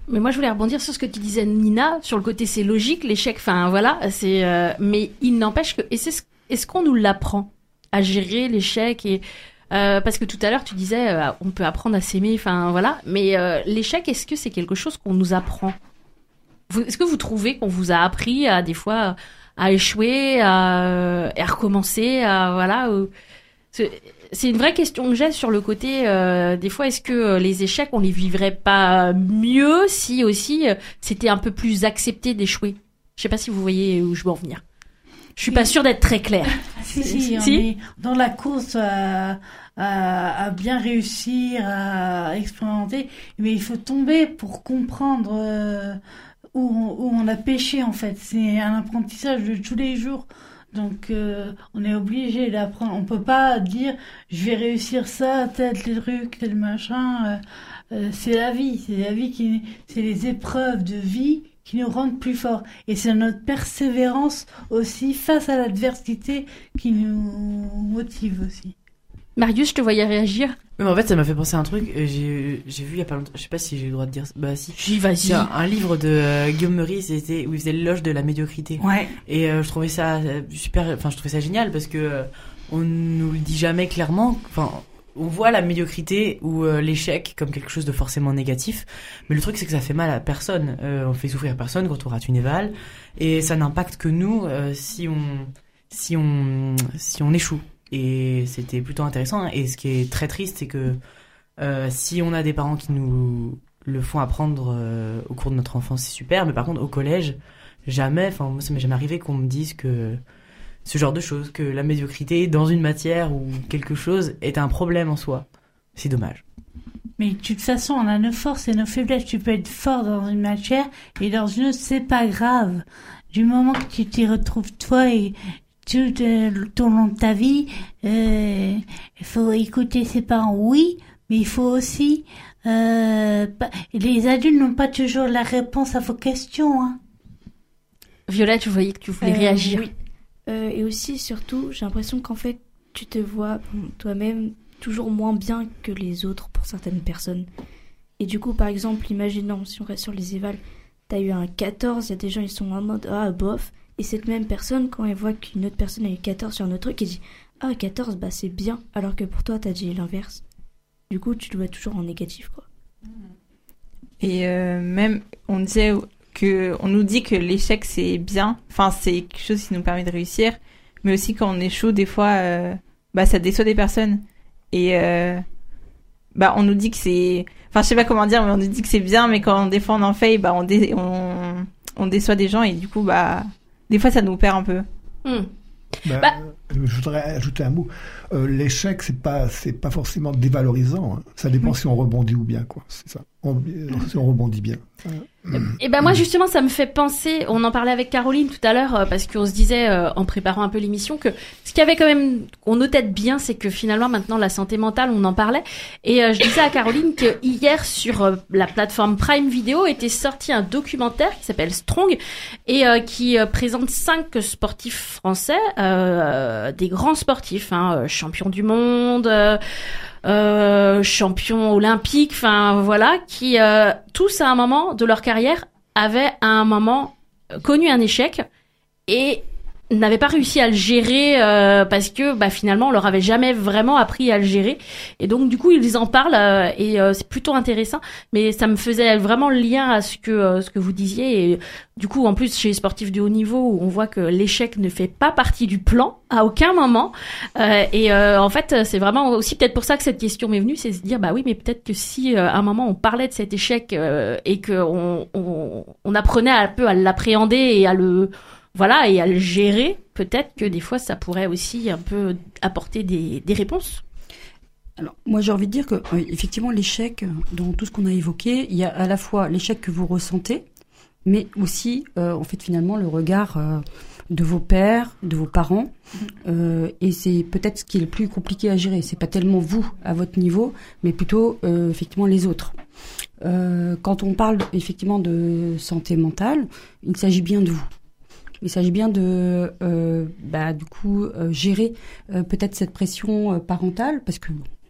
[SPEAKER 2] Mais moi, je voulais rebondir sur ce que tu disais, Nina, sur le côté c'est logique, l'échec. Enfin, voilà, c'est. Euh, mais il n'empêche que. Et c'est, est-ce qu'on nous l'apprend à gérer l'échec et euh, parce que tout à l'heure tu disais, euh, on peut apprendre à s'aimer. Enfin, voilà. Mais euh, l'échec, est-ce que c'est quelque chose qu'on nous apprend? Vous, est-ce que vous trouvez qu'on vous a appris à des fois à échouer, à, à recommencer, à voilà? Euh, c'est, c'est une vraie question que j'ai sur le côté, euh, des fois, est-ce que euh, les échecs, on les vivrait pas mieux si aussi euh, c'était un peu plus accepté d'échouer? Je sais pas si vous voyez où je veux en venir. Je suis pas sûre d'être très claire.
[SPEAKER 7] Si, si, on
[SPEAKER 2] si
[SPEAKER 7] est dans la course à, à, à bien réussir, à expérimenter, mais il faut tomber pour comprendre euh, où, on, où on a péché, en fait. C'est un apprentissage de tous les jours. Donc, euh, on est obligé d'apprendre. On peut pas dire, je vais réussir ça, tel truc, tel machin. Euh, euh, c'est la vie. C'est la vie qui, c'est les épreuves de vie qui nous rendent plus forts. Et c'est notre persévérance aussi face à l'adversité qui nous motive aussi.
[SPEAKER 2] Marius, je te voyais réagir.
[SPEAKER 5] Mais en fait, ça m'a fait penser à un truc. J'ai, j'ai vu il y a pas longtemps. Je sais pas si j'ai le droit de dire. Bah si.
[SPEAKER 2] J'y vas-y.
[SPEAKER 5] Il y a un livre de euh, Guillaume Meurice, c'était où il faisait l'éloge de la médiocrité.
[SPEAKER 7] Ouais.
[SPEAKER 5] Et euh, je trouvais ça super. Enfin, je trouvais ça génial parce que euh, on nous le dit jamais clairement. Enfin, on voit la médiocrité ou euh, l'échec comme quelque chose de forcément négatif. Mais le truc, c'est que ça fait mal à personne. Euh, on fait souffrir personne quand on rate une éval, et ça n'impacte que nous euh, si on si on si on échoue. Et c'était plutôt intéressant. Et ce qui est très triste, c'est que euh, si on a des parents qui nous le font apprendre euh, au cours de notre enfance, c'est super. Mais par contre, au collège, jamais, enfin, moi, ça m'est jamais arrivé qu'on me dise que ce genre de choses, que la médiocrité dans une matière ou quelque chose est un problème en soi. C'est dommage.
[SPEAKER 7] Mais de toute façon, on a nos forces et nos faiblesses. Tu peux être fort dans une matière et dans une autre, c'est pas grave. Du moment que tu t'y retrouves toi et tout au long de ta vie, euh, il faut écouter ses parents, oui, mais il faut aussi... Euh, les adultes n'ont pas toujours la réponse à vos questions. Hein.
[SPEAKER 2] Violette, je voyais que tu voulais
[SPEAKER 10] euh,
[SPEAKER 2] réagir.
[SPEAKER 10] Oui. Euh, et aussi, surtout, j'ai l'impression qu'en fait, tu te vois toi-même toujours moins bien que les autres pour certaines personnes. Et du coup, par exemple, imaginons, si on reste sur les évals, t'as eu un quatorze, il y a des gens, ils sont en mode « Ah, bof ». Et cette même personne, quand elle voit qu'une autre personne a eu quatorze sur un autre truc, elle dit « Ah, quatorze, bah c'est bien », alors que pour toi, t'as dit l'inverse. Du coup, tu le vois toujours en négatif, quoi.
[SPEAKER 4] Et euh, même, on disait que, on nous dit que l'échec, c'est bien. Enfin, c'est quelque chose qui nous permet de réussir. Mais aussi, quand on échoue, des fois, euh, bah, ça déçoit des personnes. Et, euh, bah, on nous dit que c'est, enfin, je sais pas comment dire, mais on nous dit que c'est bien, mais quand des fois on en fait, bah, on, dé... on... on déçoit des gens, et du coup, bah, des fois, ça nous perd un peu.
[SPEAKER 2] Mmh.
[SPEAKER 6] Ben,
[SPEAKER 2] bah.
[SPEAKER 6] Je voudrais ajouter un mot. Euh, l'échec, c'est pas, c'est pas forcément dévalorisant. Hein. Ça dépend oui. si on rebondit ou bien, quoi. C'est ça. On, si on rebondit bien.
[SPEAKER 2] Et ben moi justement ça me fait penser, on en parlait avec Caroline tout à l'heure euh, parce qu'on se disait euh, en préparant un peu l'émission que ce qui avait quand même, qu'on notait bien, c'est que finalement maintenant la santé mentale, on en parlait, et euh, je disais à Caroline que hier sur euh, la plateforme Prime Video était sorti un documentaire qui s'appelle Strong et euh, qui euh, présente cinq sportifs français, euh, des grands sportifs, hein, champions du monde, euh, Euh, champions olympiques, enfin voilà, qui euh, tous à un moment de leur carrière avaient à un moment connu un échec et n'avaient pas réussi à le gérer euh, parce que bah finalement on leur avait jamais vraiment appris à le gérer, et donc du coup ils en parlent euh, et euh, c'est plutôt intéressant. Mais ça me faisait vraiment le lien à ce que euh, ce que vous disiez, et du coup en plus chez les sportifs de haut niveau où on voit que l'échec ne fait pas partie du plan à aucun moment, euh, et euh, en fait c'est vraiment aussi peut-être pour ça que cette question m'est venue, c'est se dire bah oui mais peut-être que si euh, à un moment on parlait de cet échec euh, et que on, on on apprenait un peu à l'appréhender et à le Voilà, et à le gérer, peut-être que des fois, ça pourrait aussi un peu apporter des, des réponses.
[SPEAKER 8] Alors, moi, j'ai envie de dire que, euh, effectivement, l'échec, dans tout ce qu'on a évoqué, il y a à la fois l'échec que vous ressentez, mais aussi, euh, en fait, finalement, le regard euh, de vos pères, de vos parents. Euh, et c'est peut-être ce qui est le plus compliqué à gérer. C'est pas tellement vous, à votre niveau, mais plutôt, euh, effectivement, les autres. Euh, quand on parle, effectivement, de santé mentale, il s'agit bien de vous. Il s'agit bien de, euh, bah, du coup, euh, gérer euh, peut-être cette pression euh, parentale, parce que bon,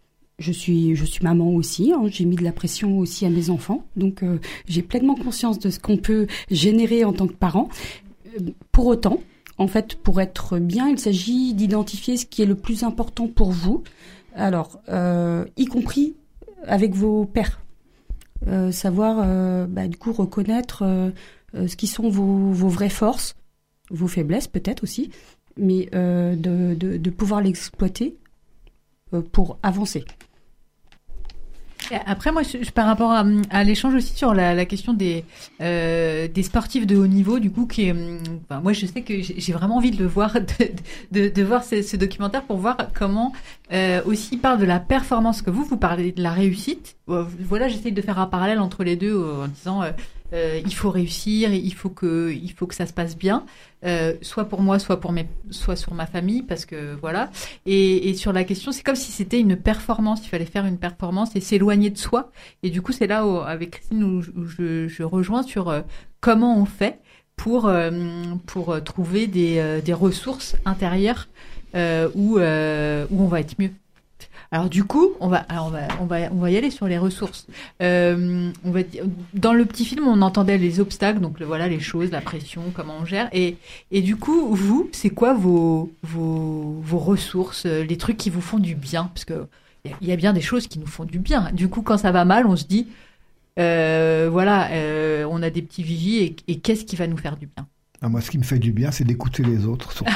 [SPEAKER 8] Je suis, je suis maman aussi, hein, j'ai mis de la pression aussi à mes enfants, donc euh, j'ai pleinement conscience de ce qu'on peut générer en tant que parent. Euh, pour autant, en fait, pour être bien, il s'agit d'identifier ce qui est le plus important pour vous, alors, euh, y compris avec vos pairs. Euh, savoir, euh, bah, du coup, reconnaître euh, euh, ce qui sont vos, vos vraies forces, vos faiblesses peut-être aussi, mais euh, de, de, de pouvoir l'exploiter euh, pour avancer.
[SPEAKER 3] Et après, moi, je, je, par rapport à, à l'échange aussi sur la, la question des, euh, des sportifs de haut niveau, du coup, qui est, enfin, moi, je sais que j'ai, j'ai vraiment envie de le voir, de, de, de voir ce, ce documentaire pour voir comment euh, aussi il parle de la performance, que vous, vous parlez de la réussite. Voilà, j'essaye de faire un parallèle entre les deux en disant, euh, euh, il faut réussir, il faut que, il faut que ça se passe bien. Euh, soit pour moi, soit pour mes, soit sur ma famille, parce que voilà. Et, et sur la question, c'est comme si c'était une performance. Il fallait faire une performance et s'éloigner de soi. Et du coup, c'est là où, avec Christine, où, où je, je rejoins sur euh, comment on fait pour euh, pour trouver des euh, des ressources intérieures euh, où euh, où on va être mieux. Alors du coup, on va, alors on va, on va, on va y aller sur les ressources. Euh, on va, dans le petit film, on entendait les obstacles, donc le, voilà les choses, la pression, comment on gère. Et, et du coup, vous, c'est quoi vos, vos, vos ressources, les trucs qui vous font du bien? Parce que il y a bien des choses qui nous font du bien. Du coup, quand ça va mal, on se dit, euh, voilà, euh, on a des petits vivis et, et qu'est-ce qui va nous faire du bien?
[SPEAKER 6] Ah, moi, ce qui me fait du bien, c'est d'écouter les autres, surtout.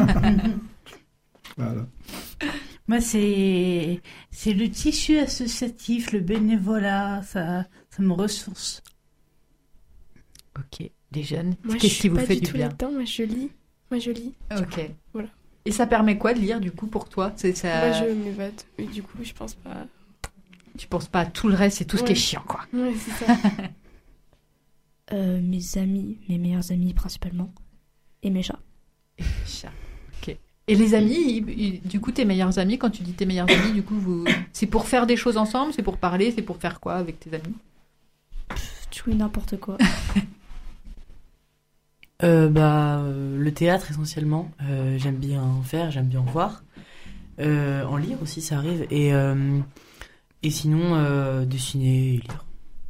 [SPEAKER 6] Voilà.
[SPEAKER 7] Moi, c'est, c'est le tissu associatif, le bénévolat, ça, ça me ressource.
[SPEAKER 3] Ok, les jeunes,
[SPEAKER 12] moi,
[SPEAKER 3] qu'est-ce qui vous fait du bien?
[SPEAKER 12] Je suis pas du tout là-dedans, moi je lis. Moi je lis.
[SPEAKER 3] Ok.
[SPEAKER 12] Voilà.
[SPEAKER 3] Et ça permet quoi de lire, du coup, pour toi? C'est, ça...
[SPEAKER 12] Moi je m'évade, et du coup, je pense pas...
[SPEAKER 3] Tu penses pas à tout le reste, c'est tout ce
[SPEAKER 12] ouais.
[SPEAKER 3] qui est chiant, quoi.
[SPEAKER 12] Ouais, c'est ça.
[SPEAKER 10] euh, mes amis, mes meilleurs amis principalement, et mes chats.
[SPEAKER 3] Et mes chats. Et les amis, ils, ils, du coup, tes meilleurs amis, quand tu dis tes meilleurs amis, du coup, vous, c'est pour faire des choses ensemble, c'est pour parler, c'est pour faire quoi avec tes amis?
[SPEAKER 10] Tout et n'importe quoi.
[SPEAKER 5] euh, bah, euh, le théâtre essentiellement, euh, j'aime bien en faire, j'aime bien en voir. Euh, en lire aussi, ça arrive. Et, euh, et sinon, euh, dessiner et lire.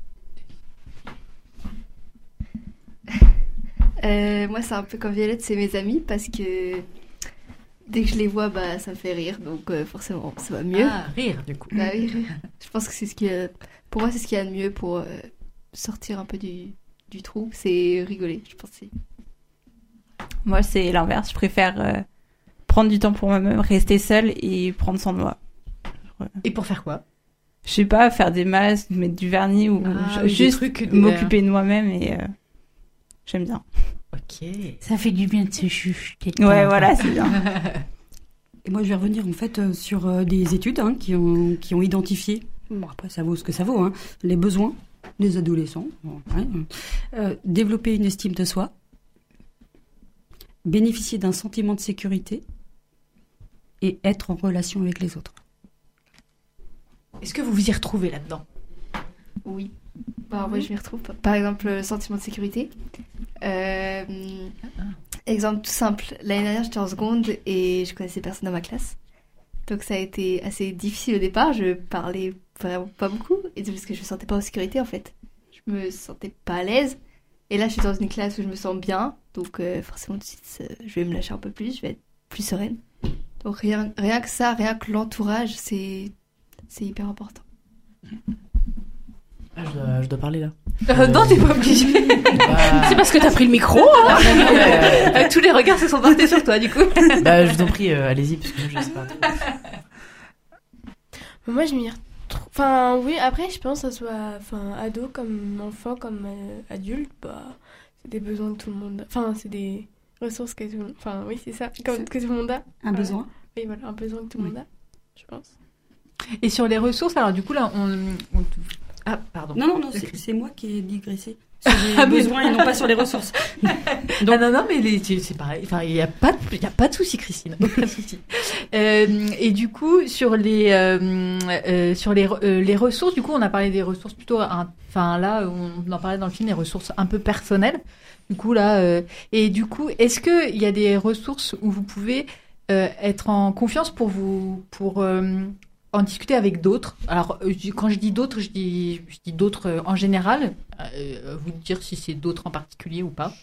[SPEAKER 9] Euh, moi, c'est un peu comme Violette, c'est mes amis, parce que dès que je les vois, bah, ça me fait rire, donc euh, forcément, ça va mieux.
[SPEAKER 3] Ah, rire, du coup.
[SPEAKER 9] Bah oui, rire. Je pense que c'est ce qui a... Pour moi, c'est ce qu'il y a de mieux pour euh, sortir un peu du, du trou, c'est rigoler, je pense. C'est...
[SPEAKER 4] Moi, c'est l'inverse. Je préfère euh, prendre du temps pour moi-même, rester seule et prendre soin de moi.
[SPEAKER 3] Et pour faire quoi?
[SPEAKER 4] Je sais pas, faire des masques, mettre du vernis ou
[SPEAKER 3] ah,
[SPEAKER 4] je, juste
[SPEAKER 3] trucs,
[SPEAKER 4] m'occuper de moi-même et euh, j'aime bien.
[SPEAKER 3] Ok.
[SPEAKER 7] Ça fait du bien de se chuchoter.
[SPEAKER 4] Ouais, voilà, c'est bien.
[SPEAKER 8] Et moi, je vais revenir en fait euh, sur euh, des études hein, qui ont qui ont identifié. Bon, après, ça vaut ce que ça vaut. Hein, les besoins des adolescents. Ouais, euh, développer une estime de soi. Bénéficier d'un sentiment de sécurité. Et être en relation avec les autres.
[SPEAKER 3] Est-ce que vous vous y retrouvez là-dedans?
[SPEAKER 9] Oui. Bah, ouais, je m'y retrouve. Par exemple, le sentiment de sécurité. Euh, exemple tout simple. L'année dernière, j'étais en seconde et je connaissais personne dans ma classe. Donc ça a été assez difficile au départ. Je parlais vraiment pas beaucoup. Et c'est parce que je me sentais pas en sécurité, en fait. Je me sentais pas à l'aise. Et là, je suis dans une classe où je me sens bien. Donc euh, forcément, tout de suite, euh, je vais me lâcher un peu plus. Je vais être plus sereine. Donc rien, rien que ça, rien que l'entourage, c'est, c'est hyper important.
[SPEAKER 5] Ah, je, dois, je dois parler là.
[SPEAKER 3] Euh, euh, non, t'es pas obligé.
[SPEAKER 2] Bah... C'est parce que t'as pris le micro. Hein.
[SPEAKER 3] euh, tous les regards se sont portés sur toi, du coup.
[SPEAKER 5] Bah, je vous en prie, euh, allez-y, parce que moi, je sais pas trop.
[SPEAKER 12] Moi, je m'y retrouve. Enfin, oui, après, je pense que ça soit enfin, ado, comme enfant, comme euh, adulte, bah, c'est des besoins que tout le monde a. Enfin, c'est des ressources que tout le monde. Enfin, oui, c'est ça, comme, que tout le monde a.
[SPEAKER 8] Un
[SPEAKER 12] voilà.
[SPEAKER 8] besoin.
[SPEAKER 12] Oui, voilà, un besoin que tout le oui. monde a, je pense.
[SPEAKER 3] Et sur les ressources, alors, du coup, là, on. on... Ah, pardon.
[SPEAKER 8] Non, non, non, c'est, c'est moi qui ai digressé. Sur les ah, besoins et non pas sur les ressources.
[SPEAKER 3] Donc, ah non, non, mais les, c'est pareil. Enfin, il n'y a pas, il y a pas de souci, Christine. Pas de souci. Euh, et du coup, sur les, euh, euh, sur les, euh, les ressources, du coup, on a parlé des ressources plutôt, enfin là, on en parlait dans le film, des ressources un peu personnelles. Du coup là, euh, et du coup, est-ce que il y a des ressources où vous pouvez euh, être en confiance pour vous, pour euh, en discuter avec d'autres. Alors, euh, je- quand je dis d'autres, je dis, je dis d'autres euh, en général. Euh, vous dire si c'est d'autres en particulier ou pas.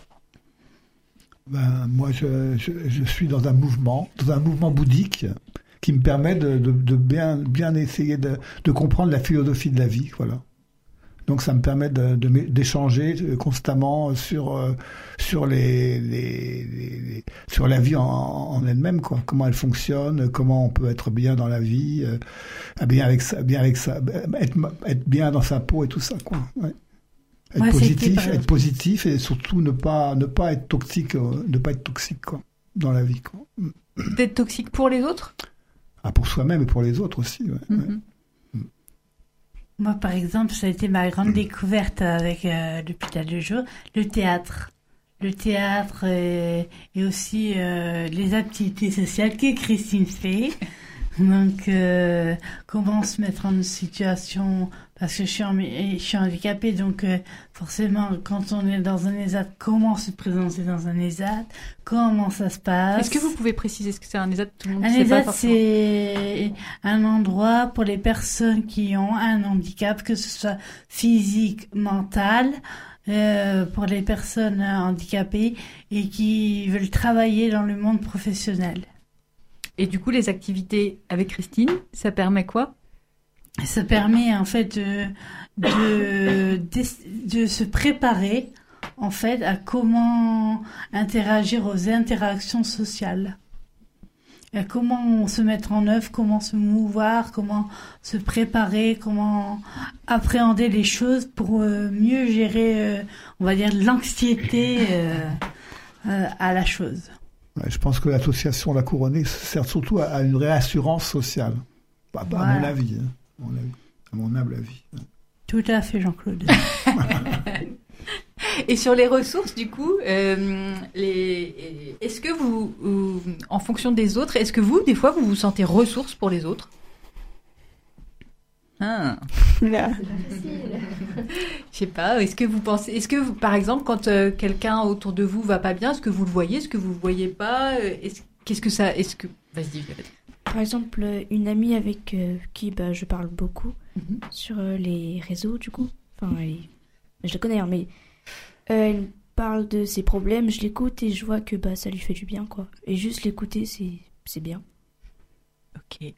[SPEAKER 6] Ben, moi, je, je, je suis dans un mouvement, dans un mouvement bouddhique qui me permet de, de, de bien, bien essayer de, de comprendre la philosophie de la vie, voilà. Donc, ça me permet de, de, d'échanger constamment sur, euh, sur les, les, les, les- sur la vie en, en elle-même, quoi. Comment elle fonctionne, comment on peut être bien dans la vie, euh, bien avec ça, bien avec ça, être, être bien dans sa peau et tout ça, quoi. Ouais. Être
[SPEAKER 7] Ouais, c'était
[SPEAKER 6] positif,
[SPEAKER 7] par
[SPEAKER 6] être
[SPEAKER 7] exemple.
[SPEAKER 6] positif et surtout ne pas, ne pas être toxique, euh, ne pas être toxique, quoi, dans la vie, quoi.
[SPEAKER 3] D'être toxique pour les autres.
[SPEAKER 6] Ah, pour soi-même et pour les autres aussi, ouais. ouais.
[SPEAKER 3] Mhm.
[SPEAKER 7] Moi, par exemple, ça a été ma grande découverte avec euh, l'hôpital de jour, le théâtre. Le théâtre euh, et aussi euh, les activités sociales que Christine fait. Donc, euh, comment se mettre en situation, parce que je suis, en, je suis handicapée, donc euh, forcément, quand on est dans un ESAT, comment se présenter dans un ESAT, comment ça se passe.
[SPEAKER 3] Est-ce que vous pouvez préciser ce que c'est un ESAT? Tout le monde
[SPEAKER 7] Un
[SPEAKER 3] sait pas
[SPEAKER 7] ESAT,
[SPEAKER 3] forcément.
[SPEAKER 7] c'est un endroit pour les personnes qui ont un handicap, que ce soit physique, mental, euh, pour les personnes handicapées et qui veulent travailler dans le monde professionnel.
[SPEAKER 3] Et du coup, les activités avec Christine, ça permet quoi?
[SPEAKER 7] Ça permet en fait de, de, de, de se préparer en fait à comment interagir aux interactions sociales. À comment se mettre en œuvre, comment se mouvoir, comment se préparer, comment appréhender les choses pour euh, mieux gérer, euh, on va dire, l'anxiété euh, euh, à la chose.
[SPEAKER 6] Ouais, je pense que l'association La Couronnée sert surtout à, à une réassurance sociale. Bah, bah,
[SPEAKER 7] Voilà.
[SPEAKER 6] À mon avis, hein. à mon avis, à mon humble avis.
[SPEAKER 7] Tout à fait, Jean-Claude.
[SPEAKER 3] Et sur les ressources, du coup, euh, les... est-ce que vous, vous- en fonction des autres, est-ce que vous, des fois, vous vous sentez ressource pour les autres? Ah.
[SPEAKER 4] Là.
[SPEAKER 3] Je sais pas, est-ce que vous pensez, est-ce que vous, par exemple, quand euh, quelqu'un autour de vous va pas bien, est-ce que vous le voyez, est-ce que vous le voyez pas, euh, est-ce, qu'est-ce que ça, est-ce que, vas-y, Violette.
[SPEAKER 10] Par exemple, euh, une amie avec euh, qui bah, je parle beaucoup
[SPEAKER 3] Mhm.
[SPEAKER 10] sur euh, les réseaux, du coup. Enfin, elle- je la connais, hein, mais euh, elle parle de ses problèmes, je l'écoute et je vois que bah, ça lui fait du bien, quoi. Et juste l'écouter, c'est, c'est bien.
[SPEAKER 3] Ok.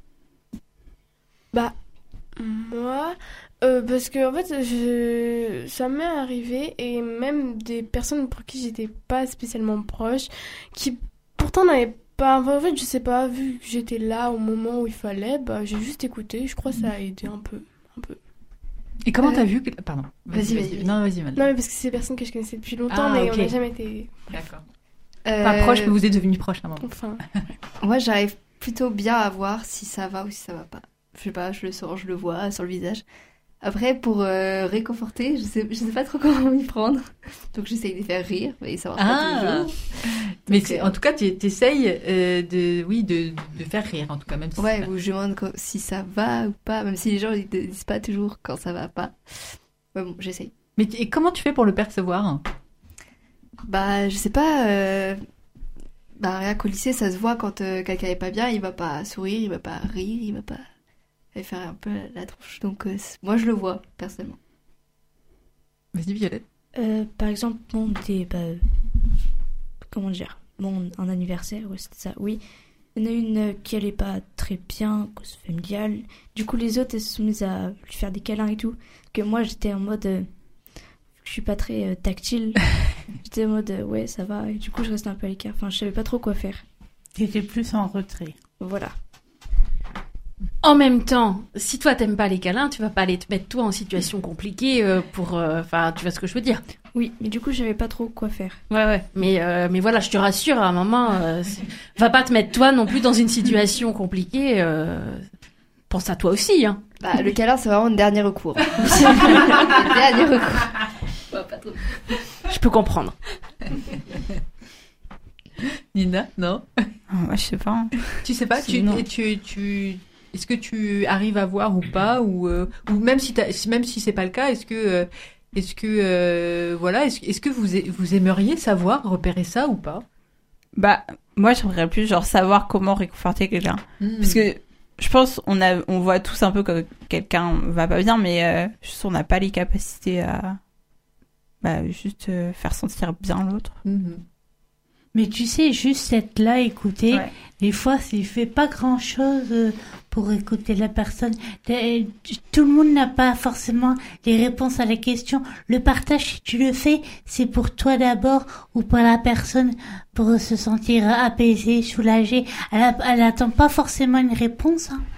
[SPEAKER 12] Bah, moi, euh, parce que en fait, je... ça m'est arrivé, et même des personnes pour qui j'étais pas spécialement proche, qui pourtant n'avaient pas. Enfin, en fait, je sais pas, vu que j'étais là au moment où il fallait, bah, j'ai juste écouté. Je crois que ça a aidé un peu. Un peu.
[SPEAKER 3] Et comment
[SPEAKER 12] Euh,
[SPEAKER 3] t'as vu que... Pardon.
[SPEAKER 12] Vas-y, vas-y.
[SPEAKER 3] Non, vas-y, Madeleine.
[SPEAKER 12] Non, mais parce que c'est des personnes que je connaissais depuis longtemps,
[SPEAKER 3] Ah,
[SPEAKER 12] mais
[SPEAKER 3] ok.
[SPEAKER 12] on n'a jamais été.
[SPEAKER 3] D'accord.
[SPEAKER 9] Euh,
[SPEAKER 3] Pas proche, mais vous êtes devenus proches à un moment.
[SPEAKER 12] Enfin.
[SPEAKER 9] Moi, j'arrive plutôt bien à voir si ça va ou si ça va pas. Je sais pas, je le sens, je le vois sur le visage. Après, pour euh, réconforter, je sais, je sais pas trop comment m'y prendre. Donc, j'essaye de les faire rire, mais ça marche
[SPEAKER 3] Ah.
[SPEAKER 9] pas toujours.
[SPEAKER 3] Mais
[SPEAKER 9] Donc,
[SPEAKER 3] c'est-
[SPEAKER 9] euh,
[SPEAKER 3] en tout cas, tu essayes euh, de, oui, de, de faire rire, en tout cas, même si
[SPEAKER 9] Ouais,
[SPEAKER 3] c'est
[SPEAKER 9] ou je demande co- si ça va ou pas, même si les gens ils te disent pas toujours quand ça va pas. Ouais, bon, j'essaye.
[SPEAKER 3] Mais et comment tu fais pour le percevoir?
[SPEAKER 9] Bah, je sais pas. euh, Bah, rien qu'au lycée, ça se voit quand euh, quelqu'un est pas bien, il va pas sourire, il va pas rire, il va pas il va faire un peu la tronche. Donc, euh, c'est- moi, je le vois, personnellement.
[SPEAKER 3] Vas-y, Violette.
[SPEAKER 10] Euh, par exemple, mon des, bah, euh, comment dire, mon un anniversaire, ouais, c'était ça, oui. Il y en a une euh, qui allait pas très bien, cause familiale. Du coup, les autres, elles se sont mises à lui faire des câlins et tout. Que moi, j'étais en mode, euh, je suis pas très euh, tactile. J'étais en mode, euh, ouais, ça va. Et du coup, je restais un peu à l'écart. Enfin, je savais pas trop quoi faire.
[SPEAKER 7] T'étais plus en retrait.
[SPEAKER 10] Voilà.
[SPEAKER 2] En même temps, si toi t'aimes pas les câlins, tu vas pas aller te mettre toi en situation compliquée euh, pour... Enfin, tu vois ce que je veux dire.
[SPEAKER 10] Oui, mais du coup, je savais pas trop quoi faire.
[SPEAKER 2] Ouais, ouais. Mais, euh, mais voilà, je te rassure, à un moment, euh, c'est- va pas te mettre toi non plus dans une situation compliquée. Euh... Pense à toi aussi, hein.
[SPEAKER 9] Bah, le câlin, c'est vraiment le dernier recours. Le dernier recours. Ouais, pas trop.
[SPEAKER 2] Je peux comprendre.
[SPEAKER 3] Nina, non?
[SPEAKER 4] Moi, je sais pas.
[SPEAKER 3] Tu sais pas, tu,
[SPEAKER 4] Sinon-
[SPEAKER 3] et tu, tu, est-ce que tu arrives à voir ou pas, ou, euh, ou même si t'as- si- même si c'est pas le cas, est-ce que, euh, est-ce que, euh, voilà, est-ce, est-ce que vous, a- vous aimeriez savoir repérer ça ou pas?
[SPEAKER 4] Bah, moi, j'aimerais plus, genre, savoir comment réconforter quelqu'un.
[SPEAKER 3] Hmm.
[SPEAKER 4] Parce que je pense on a on voit tous un peu que quelqu'un va pas bien, mais euh, juste on n'a pas les capacités à bah, juste euh, faire sentir bien l'autre.
[SPEAKER 3] Mm-hmm.
[SPEAKER 7] Mais tu sais, juste être là, écouter,
[SPEAKER 4] Ouais.
[SPEAKER 7] des fois, il fait pas grand-chose pour écouter la personne. Tout le monde n'a pas forcément les réponses à la question. Le partage, si tu le fais, c'est pour toi d'abord ou pour la personne pour se sentir apaisée, soulagée. Elle, a, elle attend pas forcément une réponse. Hein.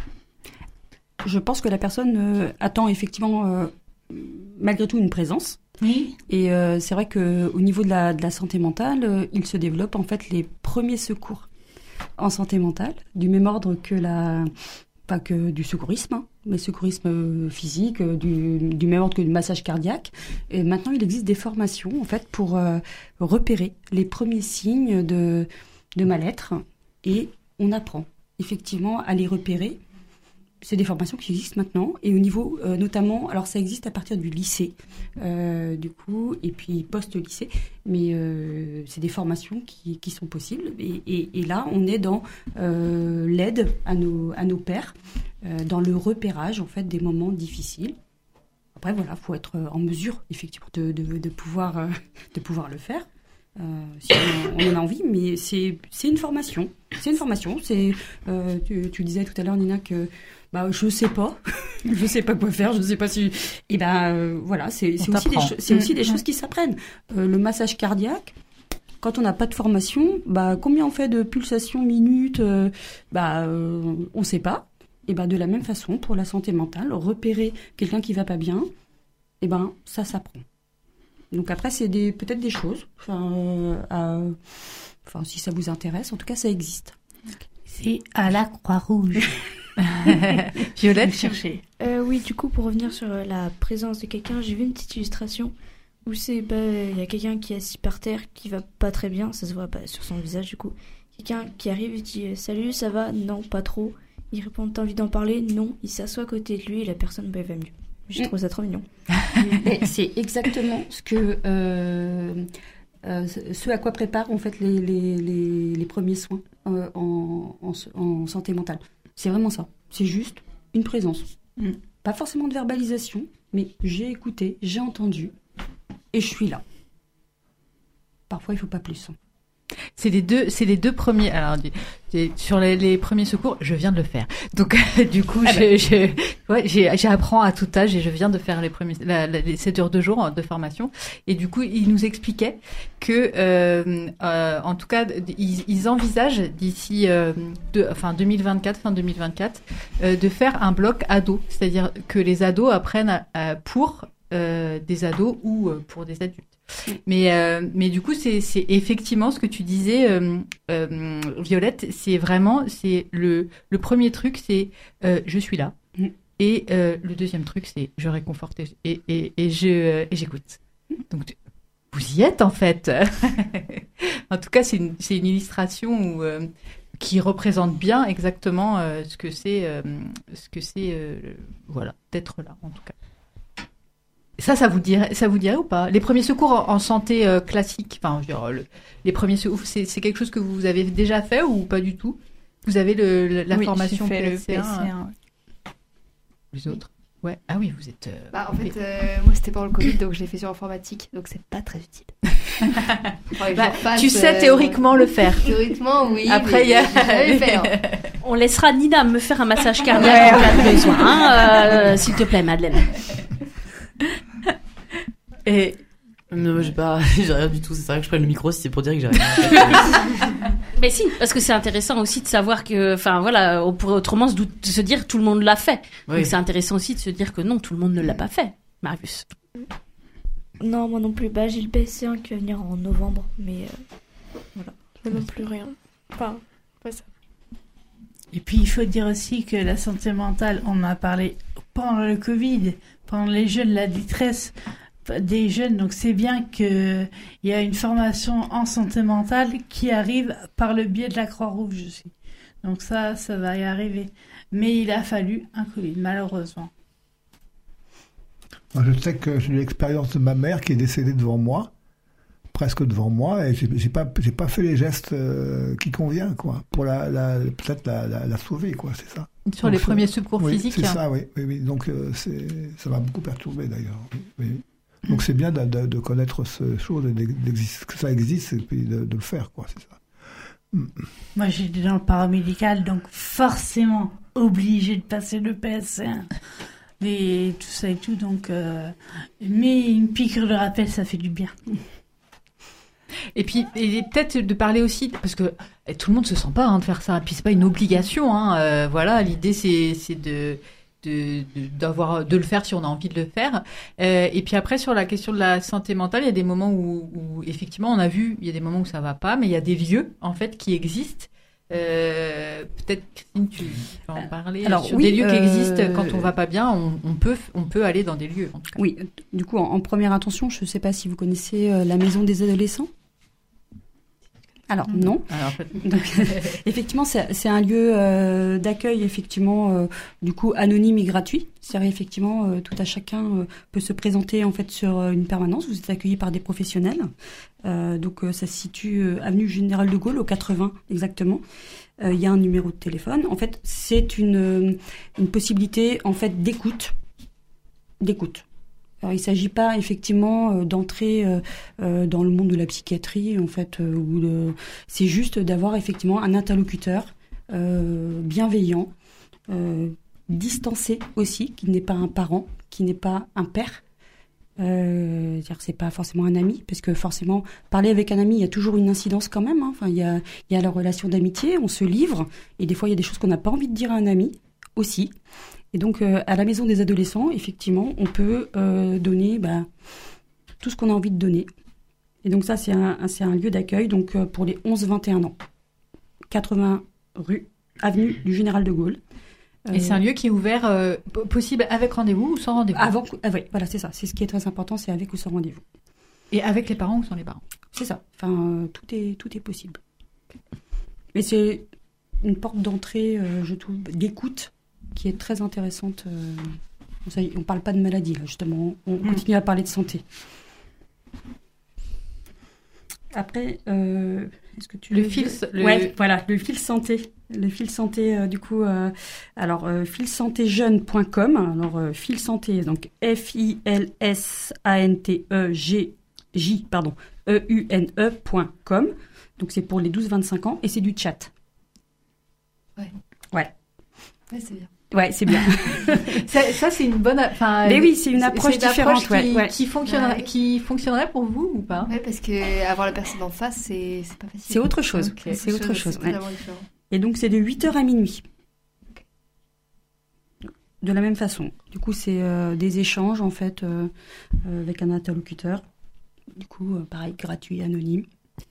[SPEAKER 8] Je pense que la personne euh, attend effectivement euh, malgré tout une présence.
[SPEAKER 7] Oui.
[SPEAKER 8] Et euh, c'est vrai que au niveau de la, de la santé mentale, euh, il se développe en fait les premiers secours en santé mentale, du même ordre que la, pas que du secourisme, hein, mais secourisme euh, physique, euh, du, du même ordre que du massage cardiaque. Et maintenant, il existe des formations en fait pour euh, repérer les premiers signes de de mal-être, et on apprend effectivement à les repérer. C'est des formations qui existent maintenant, et au niveau euh, notamment, alors ça existe à partir du lycée, euh, du coup, et puis post-lycée, mais euh, c'est des formations qui, qui sont possibles, et, et, et là on est dans euh, l'aide à nos, à nos pairs, euh, dans le repérage en fait des moments difficiles. Après voilà, faut être en mesure effectivement de, de, de, pouvoir, euh, de pouvoir le faire. Euh, si on, on en a envie, mais c'est, c'est une formation. C'est une formation. C'est, euh, tu, tu disais tout à l'heure, Nina, que bah, je sais pas, je sais pas quoi faire, je sais pas si. Et ben euh, voilà, c'est, c'est aussi des, cho- c'est aussi des choses qui s'apprennent. Euh, le massage cardiaque, quand on n'a pas de formation, bah combien on fait de pulsations minutes, euh, bah euh, on sait pas. Et ben de la même façon pour la santé mentale, repérer quelqu'un qui va pas bien, et ben ça s'apprend. Donc après, c'est des, peut-être des choses, enfin, euh, à, enfin, si ça vous intéresse, en tout cas, ça existe.
[SPEAKER 7] C'est à la Croix-Rouge.
[SPEAKER 3] Violette, chercher.
[SPEAKER 10] Euh, oui, du coup, pour revenir sur euh, la présence de quelqu'un, j'ai vu une petite illustration où c'est, bah, il y a quelqu'un qui est assis par terre, qui va pas très bien, ça se voit bah, sur son visage, du coup. Quelqu'un qui arrive et dit euh, « Salut, ça va ?» Non, pas trop. Il répond « T'as envie d'en parler ?» Non. Il s'assoit à côté de lui et la personne bah, va mieux. J'ai trouvé ça trop mignon.
[SPEAKER 8] Mais c'est exactement ce que euh, euh, ce à quoi préparent en fait les les, les, les premiers soins euh, en, en en santé mentale. C'est vraiment ça. C'est juste une présence. Mm. Pas forcément de verbalisation, mais j'ai écouté, j'ai entendu et je suis là. Parfois, il faut pas plus.
[SPEAKER 3] C'est les deux, c'est les deux premiers. Alors, sur les, les premiers secours, je viens de le faire. Donc, du coup, ah ben. je, je, ouais, j'ai, j'apprends à tout âge et je viens de faire les premiers, la, la, les sept heures de jour de formation. Et du coup, il nous expliquait que, euh, euh, en tout cas, ils, ils envisagent d'ici, euh, de, enfin, deux mille vingt-quatre, fin deux mille vingt-quatre, euh, de faire un bloc ado, c'est-à-dire que les ados apprennent à, à, pour euh, des ados ou euh, pour des adultes. Mais euh, mais du coup c'est c'est effectivement ce que tu disais euh, euh, Violette, c'est vraiment c'est le le premier truc c'est euh, je suis là mm. et euh, le deuxième truc c'est je réconforte et et et, et je euh, et j'écoute. Donc tu, vous y êtes en fait. En tout cas c'est une c'est une illustration où, euh, qui représente bien exactement euh, ce que c'est euh, ce que c'est euh, voilà d'être là en tout cas. Ça, ça vous dirait, ça vous dirait ou pas ? Les premiers secours en, en santé euh, classique, enfin, je veux dire, le, les premiers secours, c'est, c'est quelque chose que vous avez déjà fait ou pas du tout ? Vous avez le, le, la
[SPEAKER 4] oui,
[SPEAKER 3] formation
[SPEAKER 4] j'ai fait
[SPEAKER 3] P S C un,
[SPEAKER 4] le P S C un.
[SPEAKER 3] euh... Les autres ? Ouais. Ah oui, vous êtes. Euh...
[SPEAKER 9] Bah, en fait, euh, moi, c'était pendant le Covid, donc je l'ai fait sur informatique, donc c'est pas très utile.
[SPEAKER 3] Ouais, bah, fasse, tu sais théoriquement euh, le faire.
[SPEAKER 9] Théoriquement, oui.
[SPEAKER 3] Après, il y a.
[SPEAKER 2] On laissera Nina me faire un massage cardiaque en cas de besoin, hein, euh, s'il te plaît, Madeleine.
[SPEAKER 5] Et non, j'ai pas, j'ai rien du tout. C'est vrai que je prenne le micro, si c'est pour dire que j'ai rien.
[SPEAKER 2] Mais si, parce que c'est intéressant aussi de savoir que, enfin voilà, on pourrait autrement se, doute, se dire tout le monde l'a fait. Oui. Donc c'est intéressant aussi de se dire que non, tout le monde ne l'a pas fait. Marius.
[SPEAKER 10] Non, moi non plus. Bah j'ai le P S C un qui va venir en novembre, mais euh, voilà.
[SPEAKER 12] Moi non plus rien. Enfin, pas ça.
[SPEAKER 7] Et puis il faut dire aussi que la santé mentale, on en a parlé pendant le Covid, pendant les jeunes, la détresse des jeunes, donc c'est bien qu'il y a une formation en santé mentale qui arrive par le biais de la Croix-Rouge aussi. Donc ça, ça va y arriver. Mais il a fallu un Covid, malheureusement.
[SPEAKER 6] Moi, je sais que j'ai eu l'expérience de ma mère qui est décédée devant moi, presque devant moi et j'ai, j'ai pas j'ai pas fait les gestes euh, qui conviennent quoi pour la, la peut-être la, la, la sauver quoi, c'est ça.
[SPEAKER 3] Sur
[SPEAKER 6] donc,
[SPEAKER 3] les premiers secours
[SPEAKER 6] oui,
[SPEAKER 3] physiques.
[SPEAKER 6] C'est ça, oui, oui, oui. Donc euh, c'est ça m'a beaucoup perturbé d'ailleurs. Oui, oui. Donc c'est bien de, de, de connaître ces choses, que ça existe et puis de, de le faire quoi, c'est ça.
[SPEAKER 7] Moi j'étais dans le paramédical donc forcément obligé de passer le P S C un et tout ça et tout donc euh, mais une piqûre de rappel ça fait du bien.
[SPEAKER 3] Et puis et peut-être de parler aussi parce que tout le monde se sent pas hein, de faire ça et puis c'est pas une obligation hein, euh, voilà l'idée c'est c'est de De, de, d'avoir, de le faire si on a envie de le faire. Euh, et puis après, sur la question de la santé mentale, il y a des moments où, où, effectivement, on a vu, il y a des moments où ça va pas, mais il y a des lieux, en fait, qui existent. Euh, peut-être, Christine, tu peux en parler.
[SPEAKER 8] Alors,
[SPEAKER 3] sur
[SPEAKER 8] oui,
[SPEAKER 3] des lieux qui
[SPEAKER 8] euh...
[SPEAKER 3] existent, quand on va pas bien, on, on, peut, on peut aller dans des lieux. En tout cas.
[SPEAKER 8] Oui, du coup, en, en première intention, je sais pas si vous connaissez euh, la maison des adolescents. Alors non.
[SPEAKER 3] Alors, en fait...
[SPEAKER 8] Donc, effectivement, c'est, c'est un lieu euh, d'accueil effectivement euh, du coup anonyme et gratuit. C'est-à-dire effectivement euh, tout à chacun euh, peut se présenter en fait sur euh, une permanence. Vous êtes accueilli par des professionnels. Euh, donc euh, ça se situe euh, avenue Général de Gaulle au quatre-vingts exactement. Il euh, y a un numéro de téléphone. En fait, c'est une une possibilité en fait d'écoute, d'écoute. Alors, il ne s'agit pas effectivement euh, d'entrer euh, euh, dans le monde de la psychiatrie, en fait, euh, où le... c'est juste d'avoir effectivement un interlocuteur euh, bienveillant, euh, distancé aussi, qui n'est pas un parent, qui n'est pas un père. Euh, c'est-à-dire que c'est pas forcément un ami, parce que forcément parler avec un ami, il y a toujours une incidence quand même. Hein. Enfin, il y a, il y a la relation d'amitié, on se livre, et des fois il y a des choses qu'on n'a pas envie de dire à un ami aussi. Et donc, euh, à la maison des adolescents, effectivement, on peut euh, donner bah, tout ce qu'on a envie de donner. Et donc ça, c'est un, c'est un lieu d'accueil donc, euh, pour les onze vingt et un ans. quatre-vingts rue, avenue du Général de Gaulle.
[SPEAKER 3] Euh, et c'est un lieu qui est ouvert, euh, possible avec rendez-vous ou sans rendez-vous
[SPEAKER 8] Avant, ah, oui, voilà, c'est ça. C'est ce qui est très important, c'est avec ou sans rendez-vous.
[SPEAKER 3] Et avec les parents ou sans les parents
[SPEAKER 8] C'est ça. Enfin, euh, tout est, tout est possible. Mais c'est une porte d'entrée, euh, je trouve, d'écoute, qui est très intéressante. Euh, on ne parle pas de maladie, là, justement. On mmh. continue à parler de santé. Après, euh, est-ce que tu...
[SPEAKER 3] Le fil... Le...
[SPEAKER 8] Ouais, voilà, le fil santé. Le fil santé, euh, du coup... Euh, alors, euh, fil santé jeune point com. Alors, euh, fil santé, donc F I L S A N T E G J, pardon, E U N E point com. Donc, c'est pour les douze vingt-cinq ans et c'est du chat.
[SPEAKER 9] Ouais.
[SPEAKER 8] Ouais.
[SPEAKER 9] Ouais, c'est bien.
[SPEAKER 8] Ouais, c'est bien.
[SPEAKER 3] ça, ça, c'est une bonne. Enfin,
[SPEAKER 8] mais oui, c'est une approche
[SPEAKER 3] c'est
[SPEAKER 8] différente,
[SPEAKER 3] approche
[SPEAKER 8] ouais,
[SPEAKER 3] qui,
[SPEAKER 8] ouais.
[SPEAKER 3] qui fonctionnerait, ouais. qui fonctionnerait pour vous ou pas?
[SPEAKER 9] Ouais, parce que avoir la personne en face, c'est c'est pas facile.
[SPEAKER 8] C'est autre chose.
[SPEAKER 9] Okay.
[SPEAKER 8] C'est autre chose.
[SPEAKER 9] C'est
[SPEAKER 8] ouais. Et donc c'est de huit heures à minuit. Okay. De la même façon. Du coup, c'est euh, des échanges en fait euh, euh, avec un interlocuteur. Du coup, euh, pareil, gratuit, anonyme.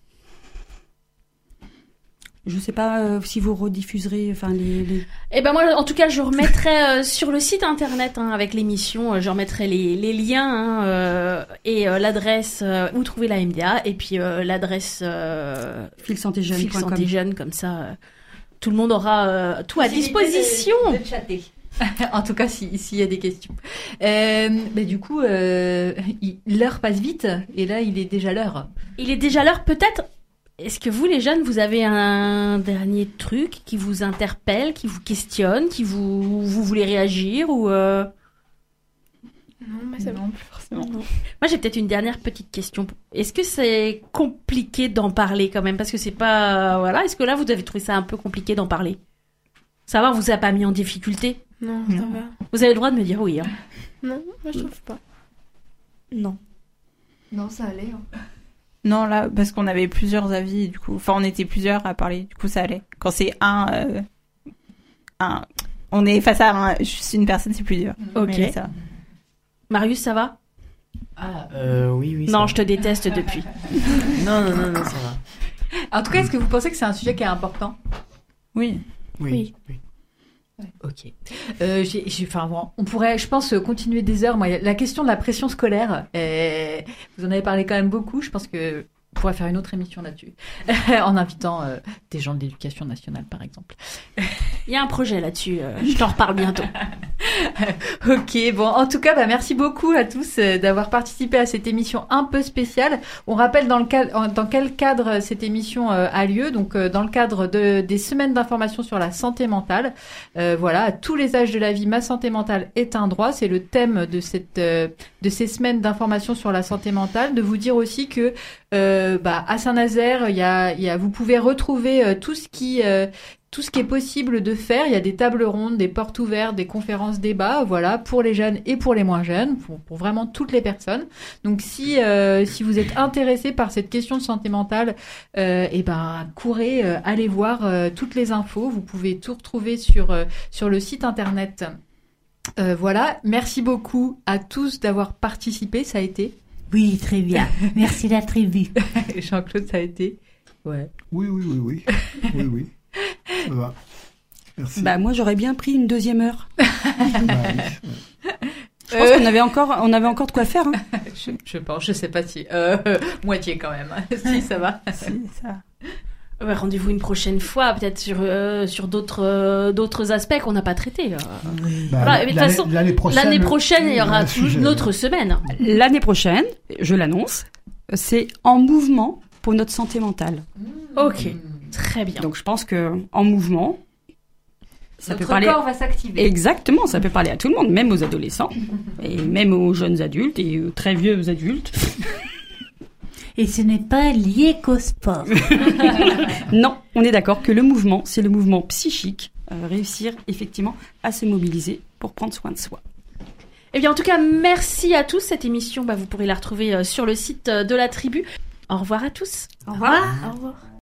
[SPEAKER 8] Je sais pas euh, si vous rediffuserez, enfin les, les.
[SPEAKER 2] Eh ben moi, en tout cas, je remettrai euh, sur le site internet hein, avec l'émission, euh, je remettrai les, les liens hein, euh, et euh, l'adresse euh, où trouver la M D A et puis euh, l'adresse euh,
[SPEAKER 8] fil santé jeune
[SPEAKER 2] fil santé jeune comme ça, euh, tout le monde aura euh, tout à disposition.
[SPEAKER 3] De, de chatter. En tout cas, s'il si y a des questions. Euh, bah, du coup, euh, il, l'heure passe vite et là, il est déjà l'heure.
[SPEAKER 2] Il est déjà l'heure, peut-être. Est-ce que vous, les jeunes, vous avez un dernier truc qui vous interpelle, qui vous questionne, qui vous, vous voulez réagir ou euh...
[SPEAKER 12] Non, mais c'est bon, plus forcément.
[SPEAKER 2] Non. Moi, j'ai peut-être une dernière petite question. Est-ce que c'est compliqué d'en parler quand même? Parce que c'est pas... Voilà. Est-ce que là, vous avez trouvé ça un peu compliqué d'en parler? Ça va, on vous a pas mis en difficulté?
[SPEAKER 12] Non, ça
[SPEAKER 2] non.
[SPEAKER 12] va.
[SPEAKER 2] Vous avez le droit de me dire oui. Hein.
[SPEAKER 12] Non, moi, je trouve pas.
[SPEAKER 10] Non.
[SPEAKER 9] Non, ça allait. Hein.
[SPEAKER 4] Non, là, parce qu'on avait plusieurs avis, du coup. Enfin, on était plusieurs à parler, du coup, ça allait. Quand c'est un... Euh, un on est face à un, juste une personne, c'est plus dur.
[SPEAKER 2] Ok.
[SPEAKER 4] Mais ça va.
[SPEAKER 2] Marius, ça va?
[SPEAKER 5] Ah, euh, oui, oui.
[SPEAKER 2] Non,
[SPEAKER 5] va.
[SPEAKER 2] je te déteste depuis.
[SPEAKER 5] non, non, non, non, ça va.
[SPEAKER 3] En tout cas, est-ce que vous pensez que c'est un sujet qui est important?
[SPEAKER 4] Oui.
[SPEAKER 5] Oui.
[SPEAKER 2] Oui.
[SPEAKER 5] oui.
[SPEAKER 3] Ouais. Ok. Euh, j'ai, j'ai, enfin, bon, on pourrait, je pense, continuer des heures. Moi, la question de la pression scolaire, euh, vous en avez parlé quand même beaucoup. Je pense que on pourrait faire une autre émission là-dessus, en invitant euh, des gens de l'éducation nationale, par exemple.
[SPEAKER 2] Il y a un projet là-dessus. Euh, je t'en reparle bientôt.
[SPEAKER 3] Ok, bon, en tout cas, bah, merci beaucoup à tous euh, d'avoir participé à cette émission un peu spéciale. On rappelle dans, le cadre, dans quel cadre cette émission euh, a lieu, donc euh, dans le cadre de, des semaines d'information sur la santé mentale. Euh, voilà, à tous les âges de la vie, ma santé mentale est un droit. C'est le thème de, cette, euh, de ces semaines d'information sur la santé mentale. De vous dire aussi que euh, bah, à Saint-Nazaire, il y a, il y a, vous pouvez retrouver euh, tout ce qui... Euh, tout ce qui est possible de faire. Il y a des tables rondes, des portes ouvertes, des conférences débats, voilà, pour les jeunes et pour les moins jeunes, pour, pour vraiment toutes les personnes. Donc si euh, si vous êtes intéressé par cette question de santé mentale, euh, et ben courez, euh, allez voir euh, toutes les infos. Vous pouvez tout retrouver sur euh, sur le site internet. Euh, voilà, merci beaucoup à tous d'avoir participé. Ça a été.
[SPEAKER 7] Oui, très bien. Merci la tribu.
[SPEAKER 3] Jean-Claude, ça a été. Ouais.
[SPEAKER 6] Oui, oui, oui, oui, oui, oui. Ça va. Merci.
[SPEAKER 8] Bah moi j'aurais bien pris une deuxième heure.
[SPEAKER 6] Bah, oui.
[SPEAKER 8] Je pense euh... qu'on avait encore, on avait encore de quoi faire. Hein.
[SPEAKER 3] je, je pense, je sais pas si euh, moitié quand même. Si ça va.
[SPEAKER 4] Si, ça.
[SPEAKER 2] Ouais, rendez-vous une prochaine fois, peut-être sur euh, sur d'autres euh, d'autres aspects qu'on n'a pas traités. Euh.
[SPEAKER 6] Oui. Bah,
[SPEAKER 2] voilà, mais de toute façon,
[SPEAKER 6] l'année prochaine,
[SPEAKER 2] l'année prochaine il y aura
[SPEAKER 6] sujet,
[SPEAKER 2] une autre semaine.
[SPEAKER 8] L'année prochaine, je l'annonce, c'est en mouvement pour notre santé mentale.
[SPEAKER 2] Ok. Très bien.
[SPEAKER 8] Donc je pense que en mouvement, ça
[SPEAKER 3] Notre
[SPEAKER 8] peut parler.
[SPEAKER 3] corps va s'activer.
[SPEAKER 8] Exactement, ça peut parler à tout le monde, même aux adolescents et même aux jeunes adultes et aux très vieux adultes.
[SPEAKER 7] Et ce n'est pas lié qu'au sport.
[SPEAKER 8] Non, on est d'accord que le mouvement, c'est le mouvement psychique, euh, réussir effectivement à se mobiliser pour prendre soin de soi.
[SPEAKER 2] Eh bien, en tout cas, merci à tous. Cette émission, bah, vous pourrez la retrouver euh, sur le site euh, de la tribu. Au revoir à tous.
[SPEAKER 7] Au revoir.
[SPEAKER 2] Au revoir.